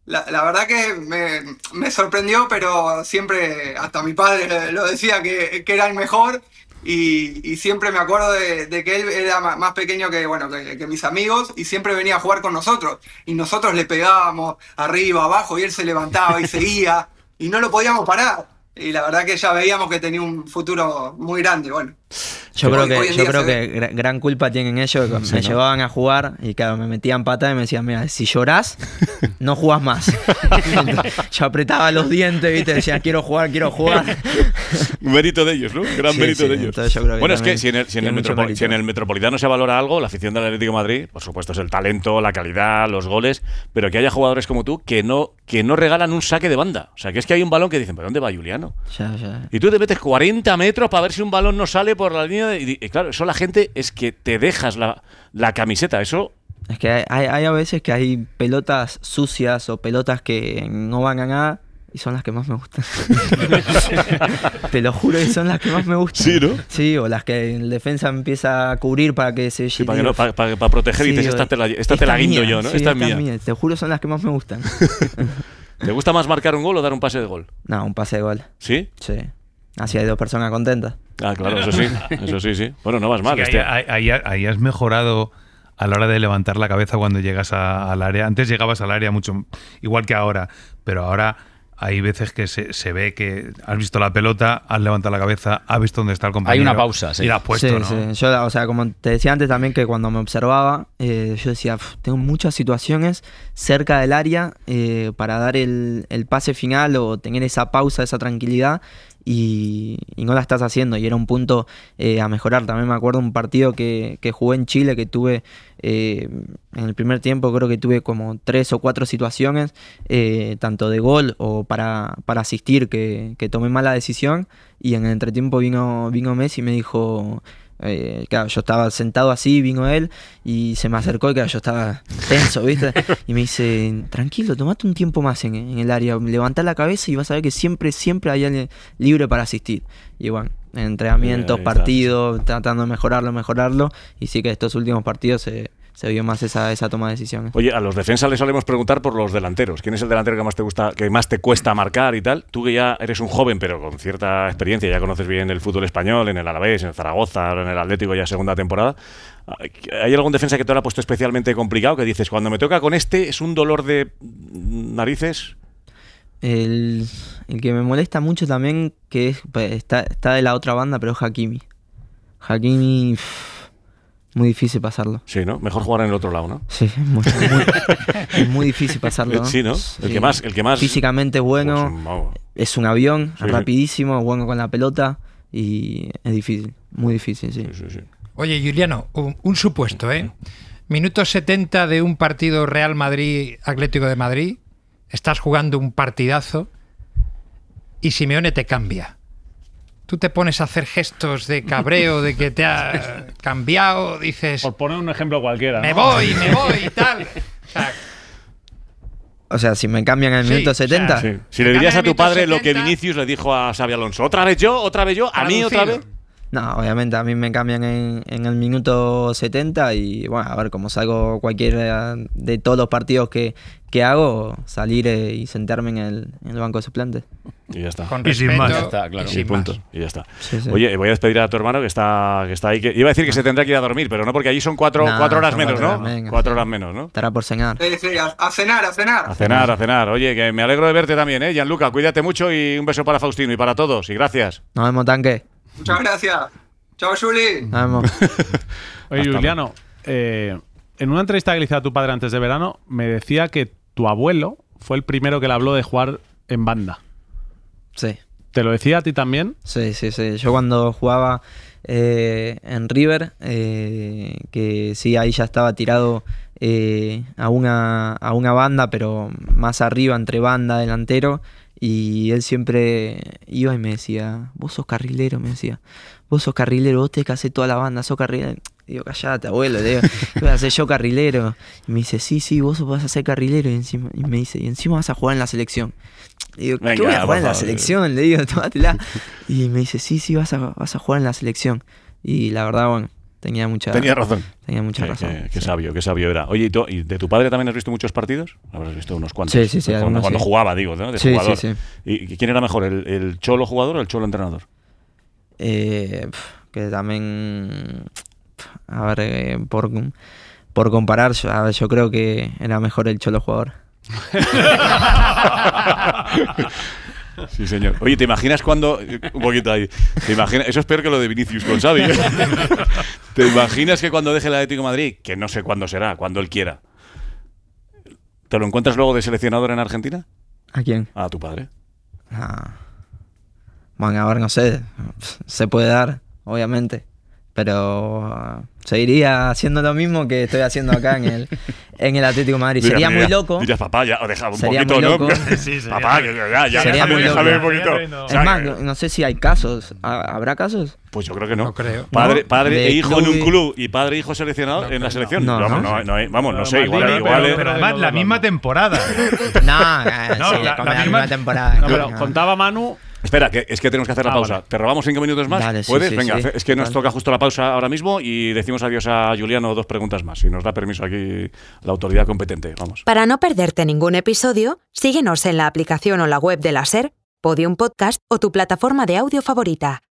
[SPEAKER 10] la, la verdad que me, me sorprendió, pero siempre, hasta mi padre lo decía, que, que era el mejor. Y, y siempre me acuerdo de, de que él era más pequeño que, bueno, que, que mis amigos y siempre venía a jugar con nosotros. Y nosotros le pegábamos arriba, abajo y él se levantaba y seguía y no lo podíamos parar. Y la verdad que ya veíamos que tenía un futuro muy grande. Bueno,
[SPEAKER 4] yo
[SPEAKER 10] hoy,
[SPEAKER 4] creo que,
[SPEAKER 10] hoy en
[SPEAKER 4] yo
[SPEAKER 10] día
[SPEAKER 4] creo
[SPEAKER 10] se
[SPEAKER 4] que
[SPEAKER 10] ve.
[SPEAKER 4] gra- gran culpa tienen ellos. Que
[SPEAKER 3] Sí,
[SPEAKER 4] me
[SPEAKER 3] ¿no?
[SPEAKER 4] llevaban a jugar y claro, me metían patada y me decían, mira, si llorás, no jugás más. Yo apretaba los dientes, ¿viste? Decía, quiero jugar, quiero jugar.
[SPEAKER 3] Mérito de ellos, ¿no? Gran
[SPEAKER 4] Sí,
[SPEAKER 3] mérito
[SPEAKER 4] sí,
[SPEAKER 3] de ellos.
[SPEAKER 4] entonces yo creo que
[SPEAKER 3] Bueno, es que
[SPEAKER 4] también
[SPEAKER 3] si en, el, si, en el
[SPEAKER 4] tiene mucho
[SPEAKER 3] Metropol-
[SPEAKER 4] mérito.
[SPEAKER 3] si en el Metropolitano se valora algo, la afición del Atlético de Madrid, por supuesto, es el talento, la calidad, los goles, pero que haya jugadores como tú que no, que no regalan un saque de banda. O sea, que es que hay un balón que dicen, ¿pero dónde va Juliano?
[SPEAKER 4] Ya, ya.
[SPEAKER 3] Y tú te metes cuarenta metros para ver si un balón no sale por la línea de... Y, y claro, eso la gente es que te dejas la, la camiseta. Eso...
[SPEAKER 4] Es que hay, hay, hay a veces que hay pelotas sucias o pelotas que no van a nada y son las que más me gustan. Te lo juro que son las que más me gustan.
[SPEAKER 3] Sí, ¿no?
[SPEAKER 4] Sí, o las que el defensa empieza a cubrir para que se...
[SPEAKER 3] Sí, para, que no- para- para- para proteger y dices, esta te la, esta te la guindo yo, ¿no?
[SPEAKER 4] Sí,
[SPEAKER 3] esta es mía.
[SPEAKER 4] Te juro son las que más me gustan.
[SPEAKER 3] ¿Te gusta más marcar un gol o dar un pase de gol?
[SPEAKER 4] No, un pase de gol.
[SPEAKER 3] ¿Sí?
[SPEAKER 4] Sí. Así hay dos personas contentas.
[SPEAKER 3] Ah, claro, eso sí. Eso sí, sí. Bueno, no vas mal.
[SPEAKER 8] Sí,
[SPEAKER 3] este-
[SPEAKER 8] ahí, ahí- ahí- ahí has mejorado a la hora de levantar la cabeza cuando llegas a- al área. Antes llegabas al área mucho igual que ahora, pero ahora hay veces que se, se ve que has visto la pelota, has levantado la cabeza, has visto dónde está el compañero.
[SPEAKER 5] Hay una pausa, sí.
[SPEAKER 8] Y la has puesto,
[SPEAKER 4] sí,
[SPEAKER 8] ¿no?
[SPEAKER 4] sí. Yo, o sea, como te decía antes también que cuando me observaba, eh, yo decía, "Uf, tengo muchas situaciones cerca del área eh, para dar el, el pase final o tener esa pausa, esa tranquilidad y, y no la estás haciendo y era un punto eh, a mejorar. También me acuerdo un partido que, que jugué en Chile que tuve eh, en el primer tiempo, creo que tuve como tres o cuatro situaciones, eh, tanto de gol o para, para asistir, que, que tomé mala decisión y en el entretiempo vino, vino Messi y me dijo... Eh, claro, yo estaba sentado así, vino él y se me acercó y claro, yo estaba tenso, ¿viste? Y me dice, tranquilo, tomate un tiempo más en, en el área, levantá la cabeza y vas a ver que siempre, siempre hay alguien libre para asistir. Y bueno, entrenamientos,
[SPEAKER 3] Ahí está.
[SPEAKER 4] partidos, tratando de mejorarlo, mejorarlo. Y sí que estos últimos partidos se, se vio más esa, esa toma de decisiones.
[SPEAKER 3] Oye, a los defensas les solemos preguntar por los delanteros. ¿Quién es el delantero que más te gusta, que más te cuesta marcar y tal? Tú que ya eres un joven, pero con cierta experiencia, ya conoces bien el fútbol español, en el Alavés, en el Zaragoza, en el Atlético ya segunda temporada. ¿Hay algún defensa que te lo ha puesto especialmente complicado? Que dices, cuando me toca con este es un dolor de narices.
[SPEAKER 4] El, el que me molesta mucho también, que es, pues, está, está de la otra banda, pero es Hakimi. Hakimi, pff, muy difícil pasarlo.
[SPEAKER 3] Sí, ¿no? Mejor jugar en el otro lado, ¿no?
[SPEAKER 4] Sí, es muy, muy- es muy difícil pasarlo, ¿no?
[SPEAKER 3] Sí, ¿no? El que más, el que más
[SPEAKER 4] Físicamente bueno,
[SPEAKER 3] Pues, vamos.
[SPEAKER 4] es un avión,
[SPEAKER 3] Sí, sí.
[SPEAKER 4] rapidísimo, bueno con la pelota y es difícil, muy difícil, sí.
[SPEAKER 3] Sí, sí, sí.
[SPEAKER 9] Oye, Juliano, un, un supuesto, ¿eh? Minuto setenta de un partido Real Madrid-Atlético de Madrid. Estás jugando un partidazo y Simeone te cambia. Tú te pones a hacer gestos de cabreo, de que te ha cambiado, dices,
[SPEAKER 6] Por poner un ejemplo cualquiera.
[SPEAKER 9] me
[SPEAKER 6] ¿no?
[SPEAKER 9] voy, me voy y tal. O sea,
[SPEAKER 4] O sea, si me cambian en el
[SPEAKER 9] Sí,
[SPEAKER 4] minuto
[SPEAKER 9] o sea,
[SPEAKER 4] setenta,
[SPEAKER 3] Sí. Si
[SPEAKER 9] Te
[SPEAKER 3] le dirías
[SPEAKER 9] gana
[SPEAKER 3] a
[SPEAKER 9] el
[SPEAKER 3] tu
[SPEAKER 9] minuto
[SPEAKER 3] padre lo que
[SPEAKER 9] setenta.
[SPEAKER 3] Vinicius le dijo a Xabi Alonso, ¿otra vez yo? ¿Otra vez yo? ¿A mí otra vez?
[SPEAKER 9] traducido.
[SPEAKER 4] no, obviamente a mí me cambian en, en el minuto setenta y bueno, a ver, como salgo cualquiera de todos los partidos que, que hago, salir eh, y sentarme en el, en el banco de suplentes.
[SPEAKER 3] Y ya está.
[SPEAKER 9] Con
[SPEAKER 8] Y sin
[SPEAKER 9] respeto
[SPEAKER 8] más.
[SPEAKER 5] Ya está, claro.
[SPEAKER 9] y
[SPEAKER 3] Y
[SPEAKER 9] sin
[SPEAKER 3] punto.
[SPEAKER 9] más.
[SPEAKER 3] Y ya está.
[SPEAKER 4] Sí, sí.
[SPEAKER 3] Oye, voy a despedir a tu hermano que está, que está ahí. Que, iba a decir que se tendrá que ir a dormir, pero no, porque allí son cuatro,
[SPEAKER 4] Nah,
[SPEAKER 3] cuatro horas
[SPEAKER 4] son
[SPEAKER 3] menos,
[SPEAKER 4] cuatro
[SPEAKER 3] ¿no?
[SPEAKER 4] horas menos,
[SPEAKER 3] Cuatro
[SPEAKER 4] sí.
[SPEAKER 3] horas menos, ¿no?
[SPEAKER 4] Estará por cenar.
[SPEAKER 10] Sí, sí, a, a cenar, a cenar.
[SPEAKER 3] A cenar, a cenar. Oye, que me alegro de verte también, ¿eh? Gianluca, cuídate mucho y un beso para Faustino y para todos. Y gracias.
[SPEAKER 4] Nos vemos, tanque.
[SPEAKER 10] Muchas gracias. Chao, Juli.
[SPEAKER 4] Nos vemos.
[SPEAKER 6] Oye,
[SPEAKER 3] Hasta
[SPEAKER 6] Juliano, eh, en una entrevista que le hice a tu padre antes de verano, me decía que tu abuelo fue el primero que le habló de jugar en banda.
[SPEAKER 4] Sí.
[SPEAKER 6] ¿Te lo decía a ti también?
[SPEAKER 4] Sí, sí, sí. Yo cuando jugaba eh, en River, eh, que sí, ahí ya estaba tirado eh, a, una, a una banda, pero más arriba, entre banda, delantero, y él siempre iba y me decía, vos sos carrilero, me decía, vos sos carrilero, vos tenés que hacer toda la banda, sos carrilero. Digo, callate, abuelo, le digo, ¿qué voy a hacer yo carrilero? Y me dice, sí, sí, vos vas a ser carrilero, y, encima, y me dice, y encima vas a jugar en la selección. Y digo, ¿qué
[SPEAKER 3] Venga,
[SPEAKER 4] voy a
[SPEAKER 3] por
[SPEAKER 4] jugar en la
[SPEAKER 3] favor.
[SPEAKER 4] selección? Le digo, tómatela. Y me dice, sí, sí, vas a, vas a jugar en la selección. Y la verdad, bueno, tenía mucha
[SPEAKER 3] Tenía razón.
[SPEAKER 4] Tenía mucha
[SPEAKER 3] Qué,
[SPEAKER 4] razón.
[SPEAKER 3] qué, qué
[SPEAKER 4] sí.
[SPEAKER 3] sabio, qué sabio era. Oye, ¿y, tú, ¿y de tu padre también has visto muchos partidos? Habrás visto unos cuantos.
[SPEAKER 4] Sí, sí, sí.
[SPEAKER 3] Cuando,
[SPEAKER 4] algunos
[SPEAKER 3] cuando
[SPEAKER 4] sí.
[SPEAKER 3] jugaba, digo, ¿no? De
[SPEAKER 4] sí,
[SPEAKER 3] jugador.
[SPEAKER 4] Sí, sí.
[SPEAKER 3] ¿Y quién era mejor, el, el Cholo jugador o el Cholo entrenador?
[SPEAKER 4] Eh, que también, a ver, eh, por, por comparar, yo, a ver, yo creo que era mejor el Cholo jugador.
[SPEAKER 3] Sí, señor. Oye, ¿te imaginas cuando... Un poquito ahí. ¿Te imaginas? Eso es peor que lo de Vinicius con Xavi. ¿Te imaginas que cuando deje el Atlético de Madrid, que no sé cuándo será, cuando él quiera, te lo encuentras luego de seleccionador en Argentina?
[SPEAKER 4] ¿A quién?
[SPEAKER 3] A tu padre.
[SPEAKER 4] Ah. Bueno, a ver, no sé. Se puede dar, obviamente. Pero uh, seguiría haciendo lo mismo que estoy haciendo acá en el, en el Atlético de Madrid.
[SPEAKER 3] Mira,
[SPEAKER 4] Sería
[SPEAKER 3] mira,
[SPEAKER 4] muy loco.
[SPEAKER 3] Dirías, papá, ya, o deja un
[SPEAKER 4] Sería
[SPEAKER 3] poquito,
[SPEAKER 4] muy
[SPEAKER 3] ¿no?
[SPEAKER 4] loco.
[SPEAKER 3] Sí, papá, que ya, ya,
[SPEAKER 4] Sería
[SPEAKER 3] déjame,
[SPEAKER 4] muy loco.
[SPEAKER 3] déjame un poquito. O
[SPEAKER 4] Es
[SPEAKER 3] sea,
[SPEAKER 4] más, no, no sé si hay casos. ¿Habrá casos?
[SPEAKER 3] Pues yo creo que no.
[SPEAKER 9] No creo.
[SPEAKER 3] Padre,
[SPEAKER 4] ¿No?
[SPEAKER 3] padre
[SPEAKER 4] De
[SPEAKER 3] e hijo en
[SPEAKER 4] club
[SPEAKER 3] un
[SPEAKER 4] y-
[SPEAKER 3] club y padre e hijo seleccionado
[SPEAKER 9] No,
[SPEAKER 3] en la
[SPEAKER 9] no.
[SPEAKER 3] selección.
[SPEAKER 4] No,
[SPEAKER 3] vamos,
[SPEAKER 4] no.
[SPEAKER 3] no, no, vamos, no
[SPEAKER 6] Pero
[SPEAKER 3] sé, igual,
[SPEAKER 6] Maldini,
[SPEAKER 3] igual.
[SPEAKER 6] pero-
[SPEAKER 3] eh.
[SPEAKER 8] Pero además la misma temporada.
[SPEAKER 4] No, eh,
[SPEAKER 8] No,
[SPEAKER 4] sí,
[SPEAKER 8] la-
[SPEAKER 4] como
[SPEAKER 8] la
[SPEAKER 4] la
[SPEAKER 8] misma-
[SPEAKER 4] misma temporada.
[SPEAKER 6] No, pero
[SPEAKER 4] No.
[SPEAKER 6] contaba Manu.
[SPEAKER 3] Espera, que es que tenemos que hacer la
[SPEAKER 6] Ah,
[SPEAKER 3] pausa.
[SPEAKER 6] vale.
[SPEAKER 3] ¿Te robamos cinco minutos más?
[SPEAKER 4] Dale, sí,
[SPEAKER 3] ¿Puedes?
[SPEAKER 4] sí,
[SPEAKER 3] Venga,
[SPEAKER 4] sí.
[SPEAKER 3] es que nos
[SPEAKER 4] Dale.
[SPEAKER 3] toca justo la pausa ahora mismo y decimos adiós a Juliano dos preguntas más. Si nos da permiso aquí la autoridad competente. Vamos.
[SPEAKER 1] Para no perderte ningún episodio, síguenos en la aplicación o la web de la SER, Podium Podcast o tu plataforma de audio favorita.